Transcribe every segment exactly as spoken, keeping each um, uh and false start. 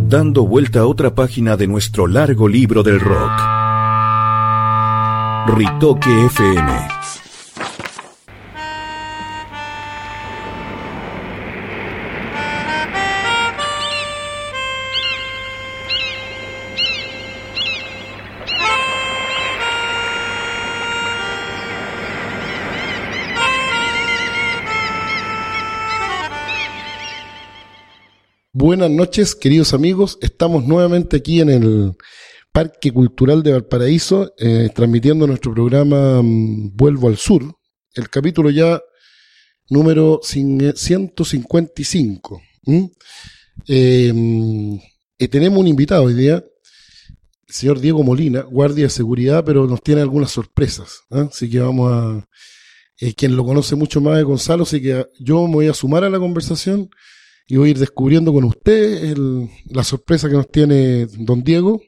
dando vuelta a otra página de nuestro largo libro del rock. Ritoque F M. Buenas noches, queridos amigos. Estamos nuevamente aquí en el Parque Cultural de Valparaíso, eh, transmitiendo nuestro programa um, Vuelvo al Sur, el capítulo ya número ciento cincuenta y cinco. ¿Mm? Eh, eh, tenemos un invitado hoy día, el señor Diego Molina, guardia de seguridad, pero nos tiene algunas sorpresas, ¿eh? Así que vamos a... Eh, quien lo conoce mucho más es Gonzalo, así que yo me voy a sumar a la conversación y voy a ir descubriendo con usted el, la sorpresa que nos tiene don Diego.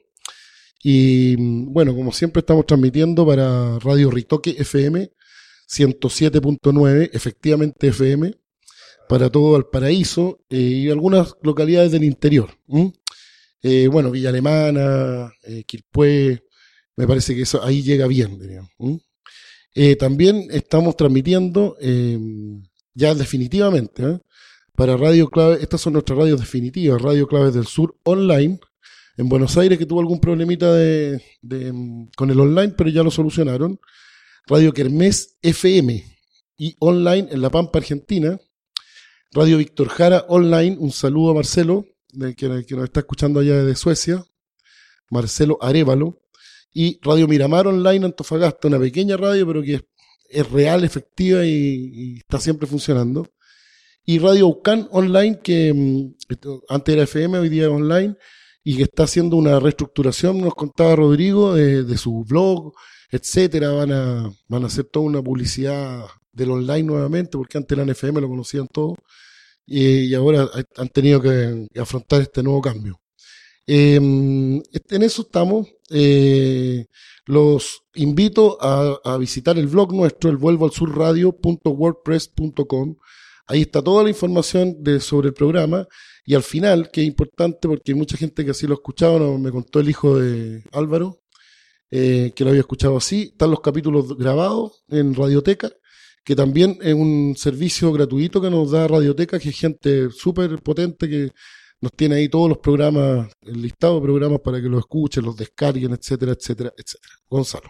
Y bueno, como siempre estamos transmitiendo para Radio Ritoque F M ciento siete punto nueve, efectivamente F M, para todo Valparaíso eh, y algunas localidades del interior. ¿Mm? Eh, bueno, Villa Alemana, eh, Quilpué, me parece que eso ahí llega bien, diríamos. ¿Mm? Eh, también estamos transmitiendo eh, ya definitivamente, ¿eh? para Radio Clave, estas son nuestras radios definitivas, Radio Claves del Sur online, en Buenos Aires, que tuvo algún problemita de, de, con el online, pero ya lo solucionaron. Radio Kermés F M y online en La Pampa, Argentina. Radio Víctor Jara online, un saludo a Marcelo, de, que, que nos está escuchando allá desde Suecia, Marcelo Arévalo. Y Radio Miramar online, Antofagasta, una pequeña radio, pero que es, es real, efectiva y, y está siempre funcionando. Y Radio Ucán online, que um, antes era F M, hoy día es online, y que está haciendo una reestructuración, nos contaba Rodrigo, de, de su blog, etcétera. Van a, van a hacer toda una publicidad del online nuevamente, porque antes eran F M, lo conocían todos, y, y ahora han tenido que afrontar este nuevo cambio. Eh, en eso estamos. Eh, los invito a, a visitar el blog nuestro, el vuelvo al sur radio punto wordpress punto com. Ahí está toda la información de, sobre el programa, y al final, que es importante porque hay mucha gente que así lo ha escuchado, ¿no? Me contó el hijo de Álvaro, eh, que lo había escuchado así, están los capítulos grabados en Radioteca, que también es un servicio gratuito que nos da Radioteca, que es gente súper potente que nos tiene ahí todos los programas, el listado de programas para que los escuchen, los descarguen, etcétera, etcétera, etcétera. Gonzalo.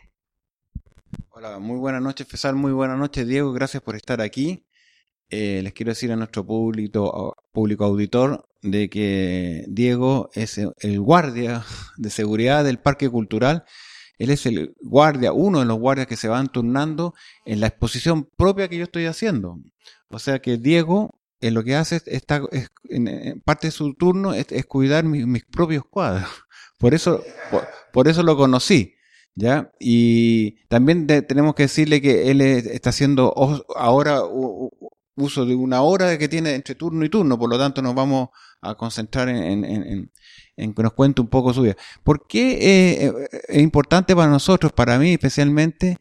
Hola, muy buenas noches, Fesal, muy buenas noches, Diego, gracias por estar aquí. Eh, les quiero decir a nuestro público, público auditor de que Diego es el guardia de seguridad del Parque Cultural. Él es el guardia, uno de los guardias que se van turnando en la exposición propia que yo estoy haciendo. O sea que Diego, en lo que hace, está, es, en, en parte de su turno es, es cuidar mis, mis propios cuadros. Por eso, por, por eso lo conocí. ¿Ya? Y también de, tenemos que decirle que él es, está haciendo ahora uh, uh, uso de una hora que tiene entre turno y turno, por lo tanto nos vamos a concentrar en, en, en, en que nos cuente un poco su vida. ¿Por qué eh, es importante para nosotros, para mí especialmente,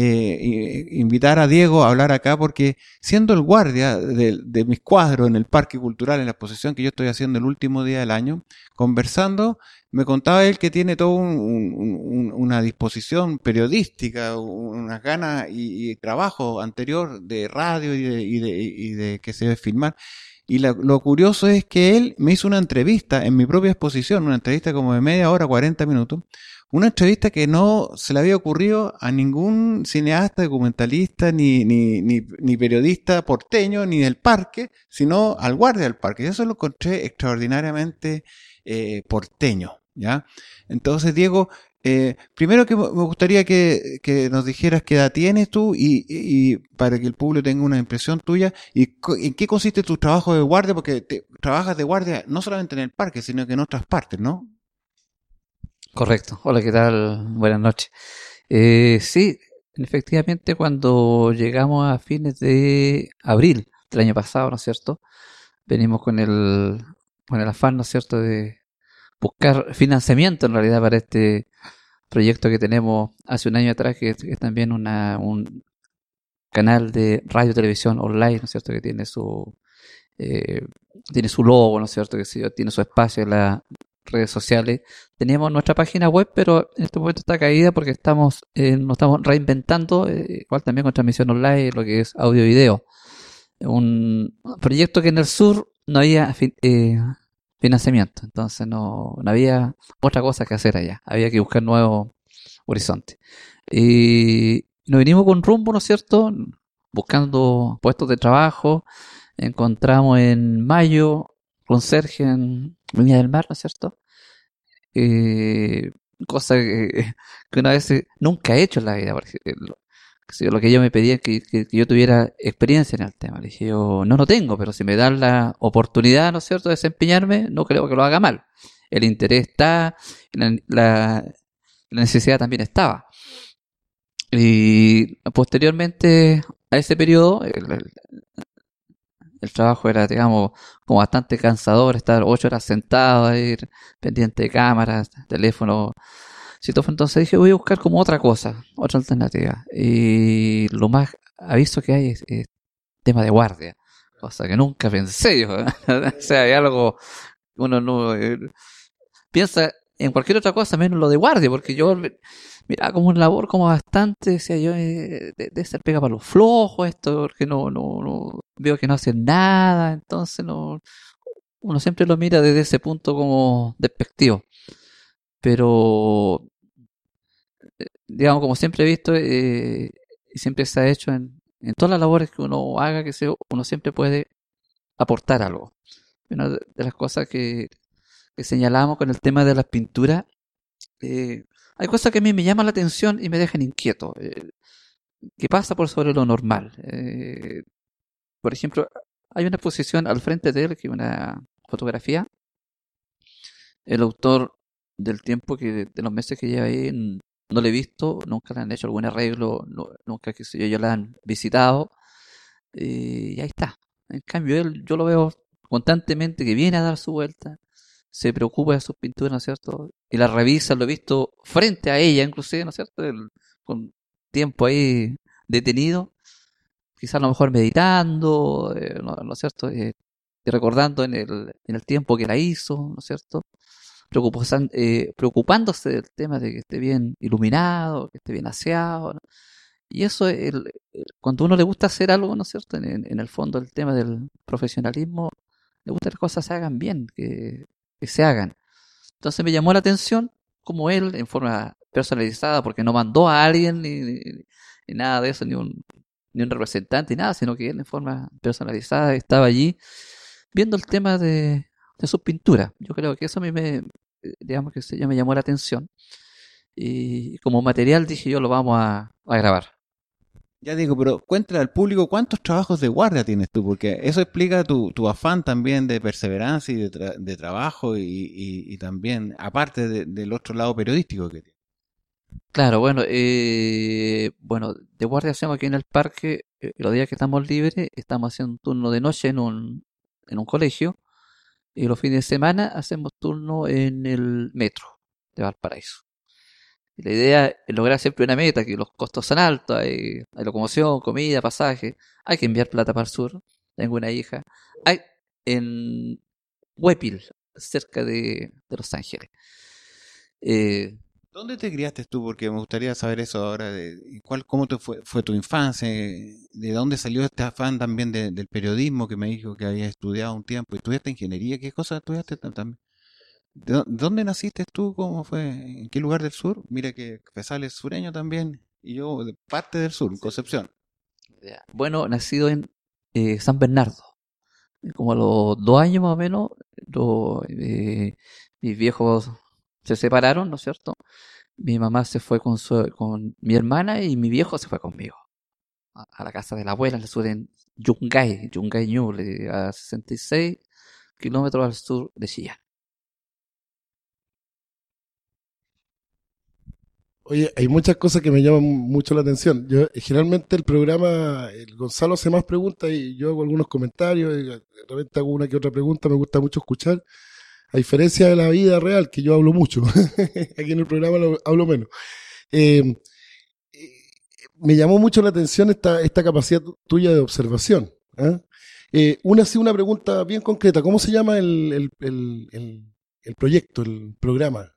eh, invitar a Diego a hablar acá? Porque siendo el guardia de, de mis cuadros en el Parque Cultural, en la exposición que yo estoy haciendo el último día del año, conversando, me contaba él que tiene toda un, un, una disposición periodística, unas ganas y, y trabajo anterior de radio y de, y de, y de que se debe filmar. Y la, lo curioso es que él me hizo una entrevista en mi propia exposición, una entrevista como de media hora, cuarenta minutos, una entrevista que no se le había ocurrido a ningún cineasta, documentalista, ni, ni, ni, ni periodista porteño, ni del parque, sino al guardia del parque. Y eso lo encontré extraordinariamente eh, porteño. ¿Ya? Entonces, Diego, eh, primero que me gustaría que, que nos dijeras qué edad tienes tú y, y, y para que el público tenga una impresión tuya y en qué consiste tu trabajo de guardia, porque te, trabajas de guardia no solamente en el parque, sino que en otras partes, ¿no? Correcto. Hola, ¿qué tal? Buenas noches. Eh, sí, efectivamente, cuando llegamos a fines de abril del año pasado, ¿no es cierto? Venimos con el, con el afán, ¿no es cierto?, de buscar financiamiento en realidad para este proyecto que tenemos hace un año atrás, que es, que es también una, un canal de radio televisión online, ¿no es cierto?, que tiene su eh, tiene su logo, ¿no es cierto?, que tiene su espacio en la redes sociales. Teníamos nuestra página web, pero en este momento está caída porque estamos eh, nos estamos reinventando, eh, igual también con transmisión online, lo que es audio y video. Un proyecto que en el sur no había fi- eh, financiamiento, entonces no, no había otra cosa que hacer allá, había que buscar nuevos horizontes. Y nos vinimos con rumbo, ¿no es cierto? Buscando puestos de trabajo. Encontramos en mayo conserje en Viña del Mar, ¿no es cierto? Eh, cosa que, que una vez eh, nunca he hecho en la vida, porque lo, que lo que yo me pedía es que, que, que yo tuviera experiencia en el tema. Le dije yo, no, no tengo, pero si me dan la oportunidad, ¿no es cierto?, de desempeñarme, no creo que lo haga mal. El interés está, la, la, la necesidad también estaba. Y posteriormente a ese periodo, el, el, el trabajo era, digamos, como bastante cansador, estar ocho horas sentado ahí, pendiente de cámaras, teléfono, citófono. Entonces dije, voy a buscar como otra cosa, otra alternativa. Y lo más aviso que hay es, es tema de guardia, cosa que nunca pensé yo. O sea, hay algo, uno no eh, piensa en cualquier otra cosa menos lo de guardia, porque yo mira como una labor como bastante, decía yo, eh, de, de ser pega para los flojos esto, porque no, no, no veo que no hacen nada, entonces no, uno siempre lo mira desde ese punto como despectivo, pero eh, digamos, como siempre he visto, eh, y siempre se ha hecho en, en todas las labores que uno haga, que sea, uno siempre puede aportar algo. Una de las cosas que, que señalamos con el tema de las pinturas, eh, hay cosas que a mí me llaman la atención y me dejan inquieto, eh, que pasa por sobre lo normal. Eh, por ejemplo, hay una exposición al frente de él, que es una fotografía. El autor del tiempo, que de los meses que lleva ahí, no le he visto, nunca le han hecho algún arreglo, no, nunca que sé yo, yo la han visitado, eh, y ahí está. En cambio, él, yo lo veo constantemente que viene a dar su vuelta, se preocupa de sus pinturas, ¿no es cierto? Y la revisa, lo he visto frente a ella, inclusive, ¿no es cierto? El, con tiempo ahí detenido, quizás a lo mejor meditando, eh, ¿no, ¿no es cierto? Eh, y recordando en el, en el tiempo que la hizo, ¿no es cierto? Preocupan, eh, preocupándose del tema de que esté bien iluminado, que esté bien aseado, ¿no? Y eso, el, el, cuando uno le gusta hacer algo, ¿no es cierto? En, en, en el fondo, el tema del profesionalismo, le gusta que las cosas se hagan bien, que, que se hagan. Entonces me llamó la atención como él, en forma personalizada, porque no mandó a alguien ni, ni, ni nada de eso, ni un, ni un representante, ni nada, sino que él en forma personalizada estaba allí viendo el tema de, de sus pinturas. Yo creo que eso a mí me, digamos que se, ya me llamó la atención. Y como material dije yo, lo vamos a, a grabar. Ya digo, pero cuéntale al público cuántos trabajos de guardia tienes tú, porque eso explica tu, tu afán también de perseverancia y de, tra- de trabajo y, y, y también, aparte de, del otro lado periodístico que tienes. Claro, bueno, eh, bueno, de guardia hacemos aquí en el parque, eh, los días que estamos libres, estamos haciendo un turno de noche en un, en un colegio, y los fines de semana hacemos turno en el metro de Valparaíso. Y la idea es lograr siempre una meta, que los costos son altos, hay, hay locomoción, comida, pasaje, hay que enviar plata para el sur, tengo una hija, hay en Huépil, cerca de, de Los Ángeles. Eh, ¿Dónde te criaste tú? Porque me gustaría saber eso ahora, de cuál, cómo te fue, fue tu infancia, de dónde salió este afán también de, del periodismo que me dijo que habías estudiado un tiempo, estudiaste ingeniería, ¿qué cosas estudiaste también? ¿De dó- dónde naciste tú? ¿Cómo fue? ¿En qué lugar del sur? Mira que Fesal es sureño también y yo de parte del sur, Concepción. bueno, nacido en eh, San Bernardo. Como a los dos años más o menos, lo, eh, mis viejos se separaron, ¿no es cierto? Mi mamá se fue con, su, con mi hermana y mi viejo se fue conmigo a, a la casa de la abuela, en el sur, en Yungay, Yungay Ñuble, a sesenta y seis kilómetros al sur de Chillán. Oye, hay muchas cosas que me llaman mucho la atención. Yo, generalmente el programa, el Gonzalo hace más preguntas y yo hago algunos comentarios, y de repente hago una que otra pregunta, me gusta mucho escuchar. A diferencia de la vida real, que yo hablo mucho, aquí en el programa lo, hablo menos. Eh, eh, me llamó mucho la atención esta, esta capacidad tu- tuya de observación. ¿Ah? Eh, una sí, una pregunta bien concreta. ¿Cómo se llama el, el, el, el, el proyecto, el programa?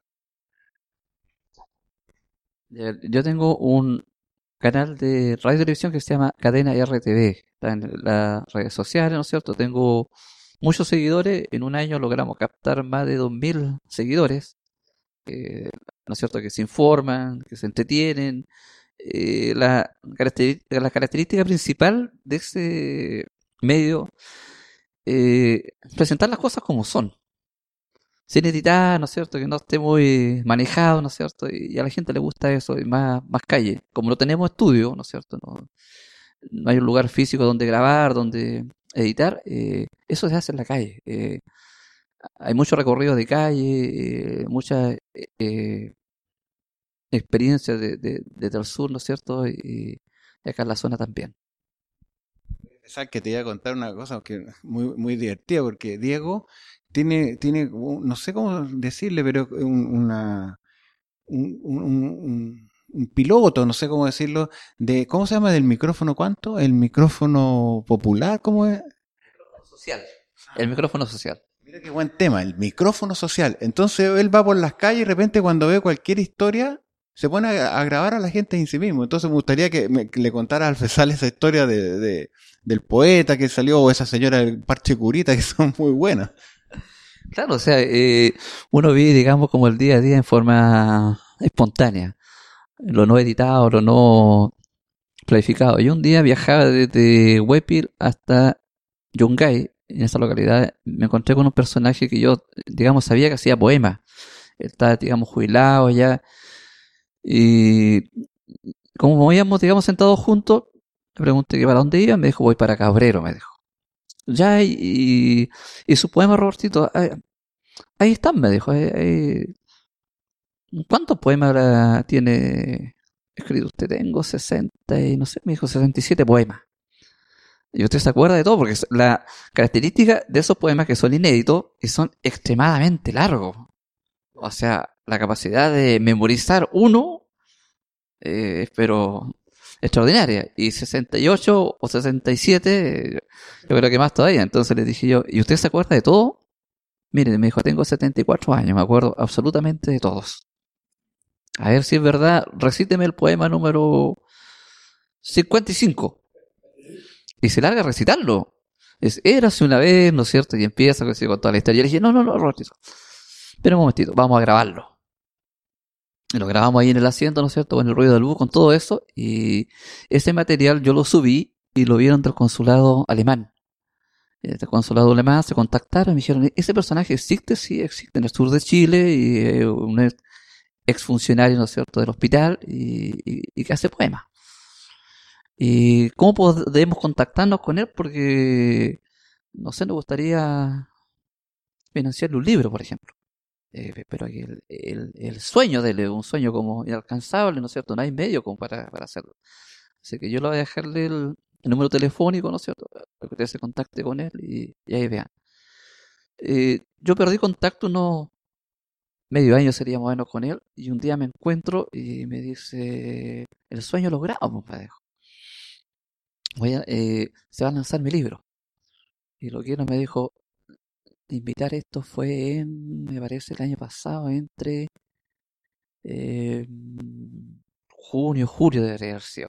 Yo tengo un canal de radio y televisión que se llama Cadena R T V. Está en las redes sociales, ¿no es cierto? Tengo muchos seguidores. En un año logramos captar más de dos mil seguidores, eh, ¿no es cierto? Que se informan, que se entretienen. Eh, la, característica, la característica principal de ese medio eh, presentar las cosas como son, sin editar, ¿no es cierto? Que no esté muy manejado, ¿no es cierto? Y a la gente le gusta eso, y más, más calle. Como no tenemos estudio, ¿no es cierto? No, no hay un lugar físico donde grabar, donde editar, eh, eso se hace en la calle. Eh, hay mucho recorrido de calle, eh, mucha eh, eh, experiencia de, de, desde el sur, ¿no es cierto? Y, y acá en la zona también. Sabes que te iba a contar una cosa que muy, muy divertida, porque Diego tiene, tiene, un- no sé cómo decirle, pero un, una, un, un, un- un piloto, no sé cómo decirlo, de, ¿cómo se llama? Del micrófono, ¿cuánto? El micrófono popular, ¿cómo es? Social. El micrófono social. Mira qué buen tema, el micrófono social. Entonces él va por las calles y de repente cuando ve cualquier historia se pone a, a grabar a la gente en sí mismo. Entonces me gustaría que, me, que le contara al Fesal esa historia de, de- del poeta que salió o esa señora del parche curita que son muy buenas. Claro, o sea, eh, uno vive, digamos, como el día a día en forma espontánea. Lo no editado, lo no planificado. Yo un día viajaba desde Huépil hasta Yungay, en esa localidad. Me encontré con un personaje que yo, digamos, sabía que hacía poemas. Él estaba, digamos, jubilado ya. Y como íbamos, digamos, sentados juntos, le pregunté que para dónde iba. Me dijo, voy para Cabrero, me dijo. Ya, y, y, y su poema, Robertito, ahí, ahí están, me dijo. Ahí, ahí. ¿Cuántos poemas ahora tiene escrito usted? Tengo sesenta y, no sé, me dijo sesenta y siete poemas. Y usted se acuerda de todo, porque es la característica de esos poemas que son inéditos y son extremadamente largos. O sea, la capacidad de memorizar uno, eh, pero extraordinaria. Y sesenta y ocho o sesenta y siete, eh, yo creo que más todavía. Entonces le dije yo, ¿y usted se acuerda de todo? Mire, me dijo, tengo setenta y cuatro años, me acuerdo absolutamente de todos. A ver si es verdad, recíteme el poema número cincuenta y cinco. Y se larga a recitarlo. Es, érase una vez, ¿no es cierto? Y empieza con toda la historia. Y le dije, no, no, no, Robertito. Espera un momentito, vamos a grabarlo. Y lo grabamos ahí en el asiento, ¿no es cierto? Con el ruido del bus, con todo eso. Y ese material yo lo subí y lo vieron del consulado alemán. Este consulado alemán se contactaron y me dijeron, ¿ese personaje existe? Sí, existe en el sur de Chile y eh, un ex- exfuncionario, ¿no es cierto?, del hospital y, y, y que hace poemas. ¿Y cómo podemos contactarnos con él? Porque, no sé, nos gustaría financiarle un libro, por ejemplo. Eh, pero aquí el, el, el sueño de él es un sueño como inalcanzable, ¿no es cierto? No hay medio como para, para hacerlo. Así que yo le voy a dejarle el, el número telefónico, ¿no es cierto? Para que usted se contacte con él y, y ahí vean. Eh, yo perdí contacto unos medio año sería más o menos con él y un día me encuentro y me dice, el sueño logrado, compadre. Voy a, eh, se va a lanzar mi libro. Y lo que me dijo, invitar esto fue en, me parece, el año pasado, entre eh, junio, julio debería haber sido.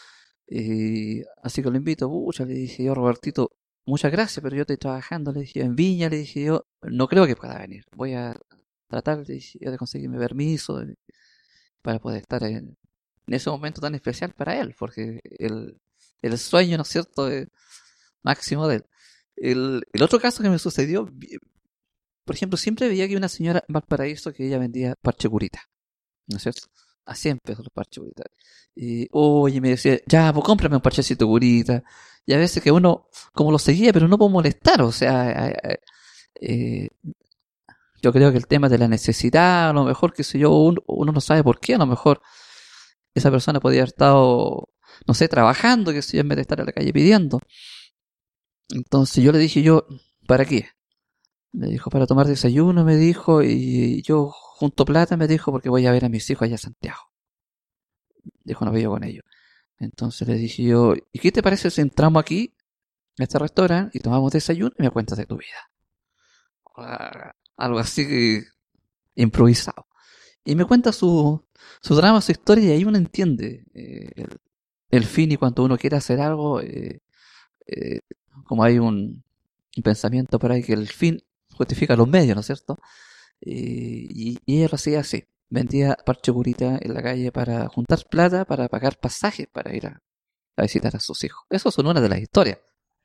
Y así que lo invito, pucha, le dije yo, Robertito, muchas gracias, pero yo estoy trabajando, le dije, en Viña, le dije yo, no creo que pueda venir. Voy a tratar, le dije yo, de conseguirme permiso de- para poder estar en, en ese momento tan especial para él, porque el, el sueño, ¿no es cierto?, es máximo de él. El, el otro caso que me sucedió, vi- por ejemplo, siempre veía que una señora en Valparaíso que ella vendía parche curita, ¿no es cierto? A cien pesos los parches curita. Y, oye, me decía, ya, pues cómprame un parchecito curita. Y a veces que uno, como lo seguía, pero no puedo molestar, o sea, eh, eh, yo creo que el tema de la necesidad, a lo mejor, qué sé yo, uno, uno no sabe por qué, a lo mejor esa persona podría haber estado, no sé, trabajando, que sé yo, en vez de estar en la calle pidiendo. Entonces yo le dije yo, ¿para qué? Me dijo, para tomar desayuno, me dijo, y yo junto plata, me dijo, porque voy a ver a mis hijos allá a Santiago. Dijo, no veo con ellos. Entonces le dije yo, ¿y qué te parece si entramos aquí, a este restaurante, y tomamos desayuno y me cuentas de tu vida? Ah, algo así que improvisado. Y me cuenta su, su drama, su historia, y ahí uno entiende eh, el, el fin, y cuando uno quiere hacer algo, eh, eh, como hay un, un pensamiento por ahí que el fin justifica los medios, ¿no es cierto? Eh, y, y ella lo hacía así, vendía parche curita en la calle para juntar plata, para pagar pasajes para ir a, a visitar a sus hijos. Eso son una de las historias.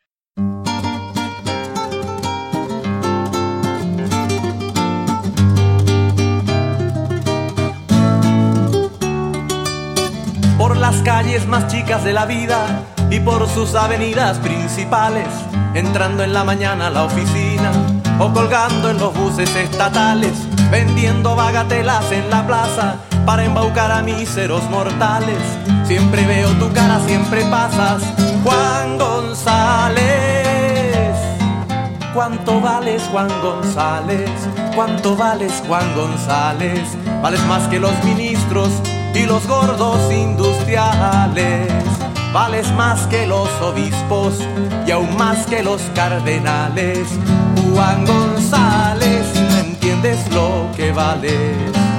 Por las calles más chicas de la vida y por sus avenidas principales, entrando en la mañana a la oficina o colgando en los buses estatales, vendiendo bagatelas en la plaza para embaucar a míseros mortales. Siempre veo tu cara, siempre pasas, Juan González. ¿Cuánto vales, Juan González? ¿Cuánto vales, Juan González? Vales más que los ministros y los gordos industriales. Vales más que los obispos y aún más que los cardenales. Juan González, no entiendes lo que vales.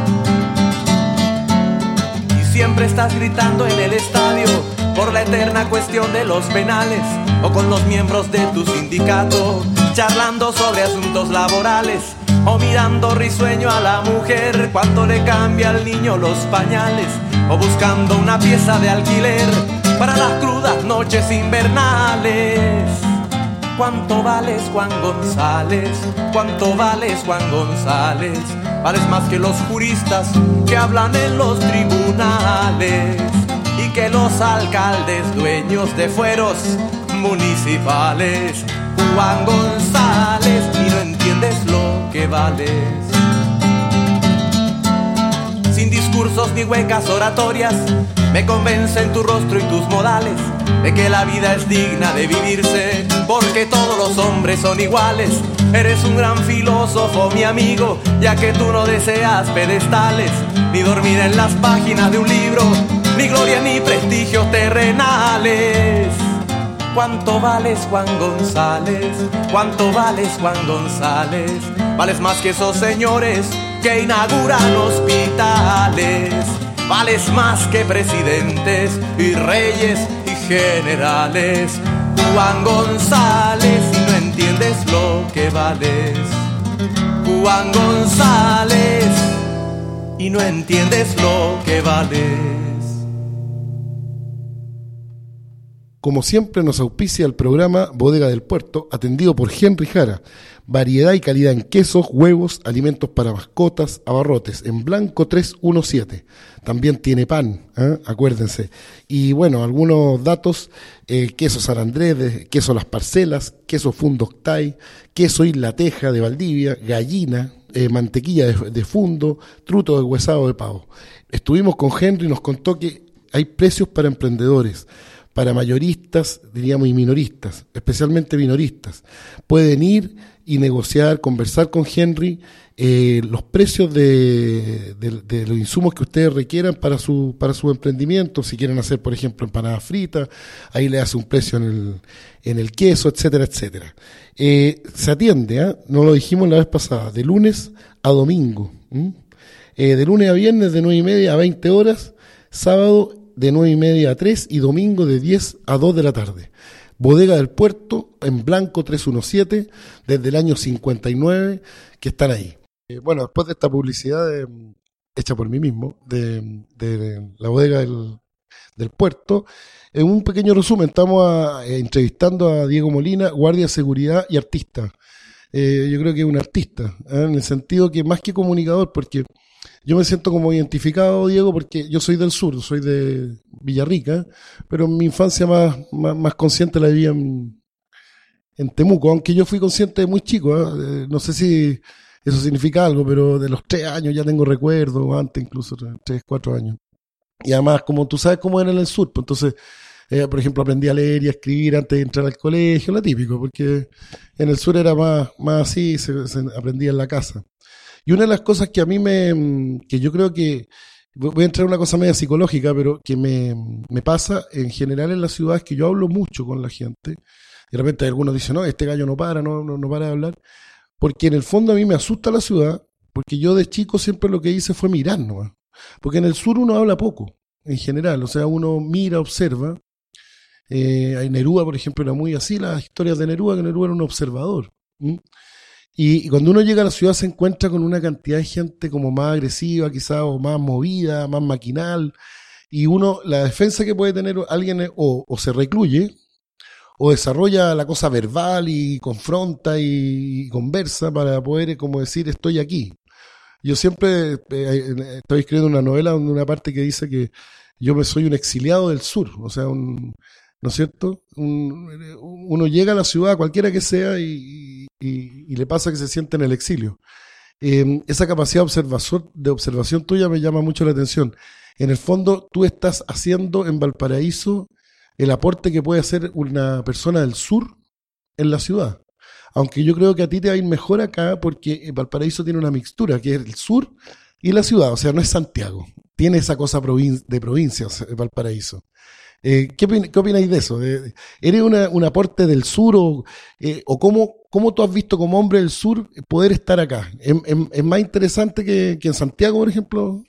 Y siempre estás gritando en el estadio por la eterna cuestión de los penales, o con los miembros de tu sindicato charlando sobre asuntos laborales, o mirando risueño a la mujer cuando le cambia al niño los pañales, o buscando una pieza de alquiler para las crudas noches invernales. ¿Cuánto vales, Juan González? ¿Cuánto vales, Juan González? Vales más que los juristas que hablan en los tribunales y que los alcaldes dueños de fueros municipales. Juan González, y no entiendes lo que vales. Sin discursos ni huecas oratorias, me convencen tu rostro y tus modales de que la vida es digna de vivirse, porque todos los hombres son iguales. Eres un gran filósofo, mi amigo, ya que tú no deseas pedestales, ni dormir en las páginas de un libro, ni gloria ni prestigios terrenales. ¿Cuánto vales, Juan González? ¿Cuánto vales, Juan González? Vales más que esos señores que inauguran hospitales. Vales más que presidentes y reyes y generales. Juan González, y no entiendes lo que vales. Juan González, y no entiendes lo que vales. Como siempre nos auspicia el programa Bodega del Puerto, atendido por Henry Jara. Variedad y calidad en quesos, huevos, alimentos para mascotas, abarrotes, en blanco tres diecisiete. También tiene pan, ¿eh? Acuérdense. Y bueno, algunos datos, eh, queso San Andrés, de, queso Las Parcelas, queso Fundo Octay, queso Isla Teja de Valdivia, gallina, eh, mantequilla de, de fundo, truto de huesado de pavo. Estuvimos con Henry y nos contó que hay precios para emprendedores, para mayoristas, diríamos, y minoristas, especialmente minoristas. Pueden ir y negociar, conversar con Henry eh, los precios de, de, de los insumos que ustedes requieran para su para su emprendimiento. Si quieren hacer, por ejemplo, empanadas fritas, ahí le hace un precio en el, en el queso, etcétera, etcétera. Eh, se atiende, ¿eh? No lo dijimos la vez pasada, de lunes a domingo. Eh, de lunes a viernes de nueve y media a veinte horas, sábado de nueve y media a tres y domingo de diez a dos de la tarde. Bodega del Puerto, en blanco tres diecisiete, desde el año cincuenta y nueve, que están ahí. Eh, bueno, después de esta publicidad de, hecha por mí mismo, de, de, de la bodega del, del Puerto, en un pequeño resumen, estamos a, eh, entrevistando a Diego Molina, guardia de seguridad y artista. Eh, yo creo que es un artista, ¿eh? En el sentido que más que comunicador, porque yo me siento como identificado, Diego, porque yo soy del sur, soy de Villarrica, pero mi infancia más, más, más consciente la viví en, en Temuco, aunque yo fui consciente muy chico, ¿eh? No sé si eso significa algo, pero de los tres años ya tengo recuerdos, antes incluso, tres, cuatro años. Y además, como tú sabes cómo era en el sur, pues entonces, eh, por ejemplo, aprendí a leer y a escribir antes de entrar al colegio, lo típico, porque en el sur era más, más así, se, se aprendía en la casa. Y una de las cosas que a mí me, que yo creo que, voy a entrar en una cosa media psicológica, pero que me, me pasa en general en las ciudades, que yo hablo mucho con la gente, y de repente algunos dicen, no, este gallo no para, no, no, no para de hablar, porque en el fondo a mí me asusta la ciudad, porque yo de chico siempre lo que hice fue mirar nomás. Porque en el sur uno habla poco, en general, o sea, uno mira, observa. Eh, Neruda, por ejemplo, era muy así, las historias de Neruda, que Neruda era un observador. ¿Mm? Y, y cuando uno llega a la ciudad se encuentra con una cantidad de gente como más agresiva, quizás, o más movida, más maquinal, y uno, la defensa que puede tener alguien es, o, o se recluye, o desarrolla la cosa verbal y confronta y, y conversa para poder, como decir, estoy aquí. Yo siempre eh, estoy escribiendo una novela donde una parte que dice que yo me soy un exiliado del sur, o sea, un, ¿no es cierto? Un, uno llega a la ciudad, cualquiera que sea, y, y, y le pasa que se siente en el exilio. Eh, esa capacidad de observación, de observación tuya me llama mucho la atención. En el fondo, tú estás haciendo en Valparaíso el aporte que puede hacer una persona del sur en la ciudad. Aunque yo creo que a ti te va a ir mejor acá porque Valparaíso tiene una mixtura, que es el sur y la ciudad, o sea, no es Santiago. Tiene esa cosa provin- de provincias, Valparaíso. Eh, ¿qué, opin- ¿Qué opináis de eso? Eh, ¿Eres una, un aporte del sur o, eh, o cómo, cómo tú has visto como hombre del sur poder estar acá? ¿Es, es, es más interesante que, que en Santiago, por ejemplo?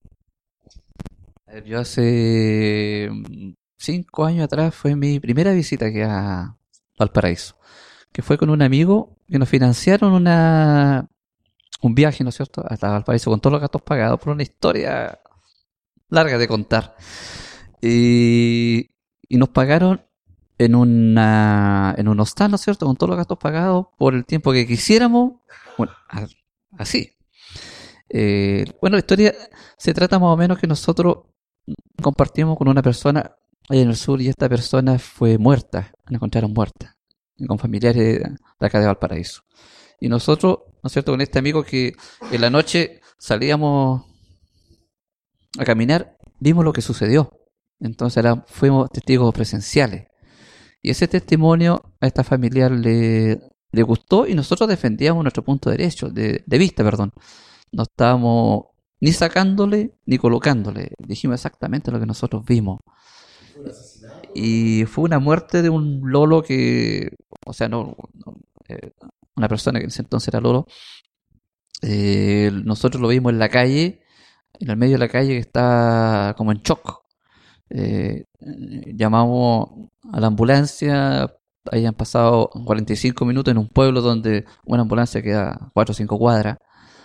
A ver, yo hace cinco años atrás fue mi primera visita aquí a Valparaíso, que fue con un amigo que nos financiaron una un viaje, ¿no es cierto?, hasta Valparaíso con todos los gastos pagados, por una historia larga de contar. Y, y nos pagaron en una en un hostal, ¿no es cierto?, con todos los gastos pagados por el tiempo que quisiéramos. Bueno, así. Eh, bueno, la historia se trata más o menos que nosotros compartimos con una persona allá en el sur y esta persona fue muerta, la encontraron muerta, con familiares de acá de Valparaíso. Y nosotros, ¿no es cierto?, con este amigo que en la noche salíamos a caminar, vimos lo que sucedió. Entonces era, fuimos testigos presenciales. Y ese testimonio a esta familiar le, le gustó y nosotros defendíamos nuestro punto de derecho, de, de vista, perdón. No estábamos ni sacándole ni colocándole. Dijimos exactamente lo que nosotros vimos. Y fue una muerte de un lolo que, o sea, no, no eh, una persona que en ese entonces era lolo. Eh, nosotros lo vimos en la calle, en el medio de la calle, que está como en shock. Eh, llamamos a la ambulancia. Hayan pasado cuarenta y cinco minutos en un pueblo donde una ambulancia queda cuatro o cinco cuadras.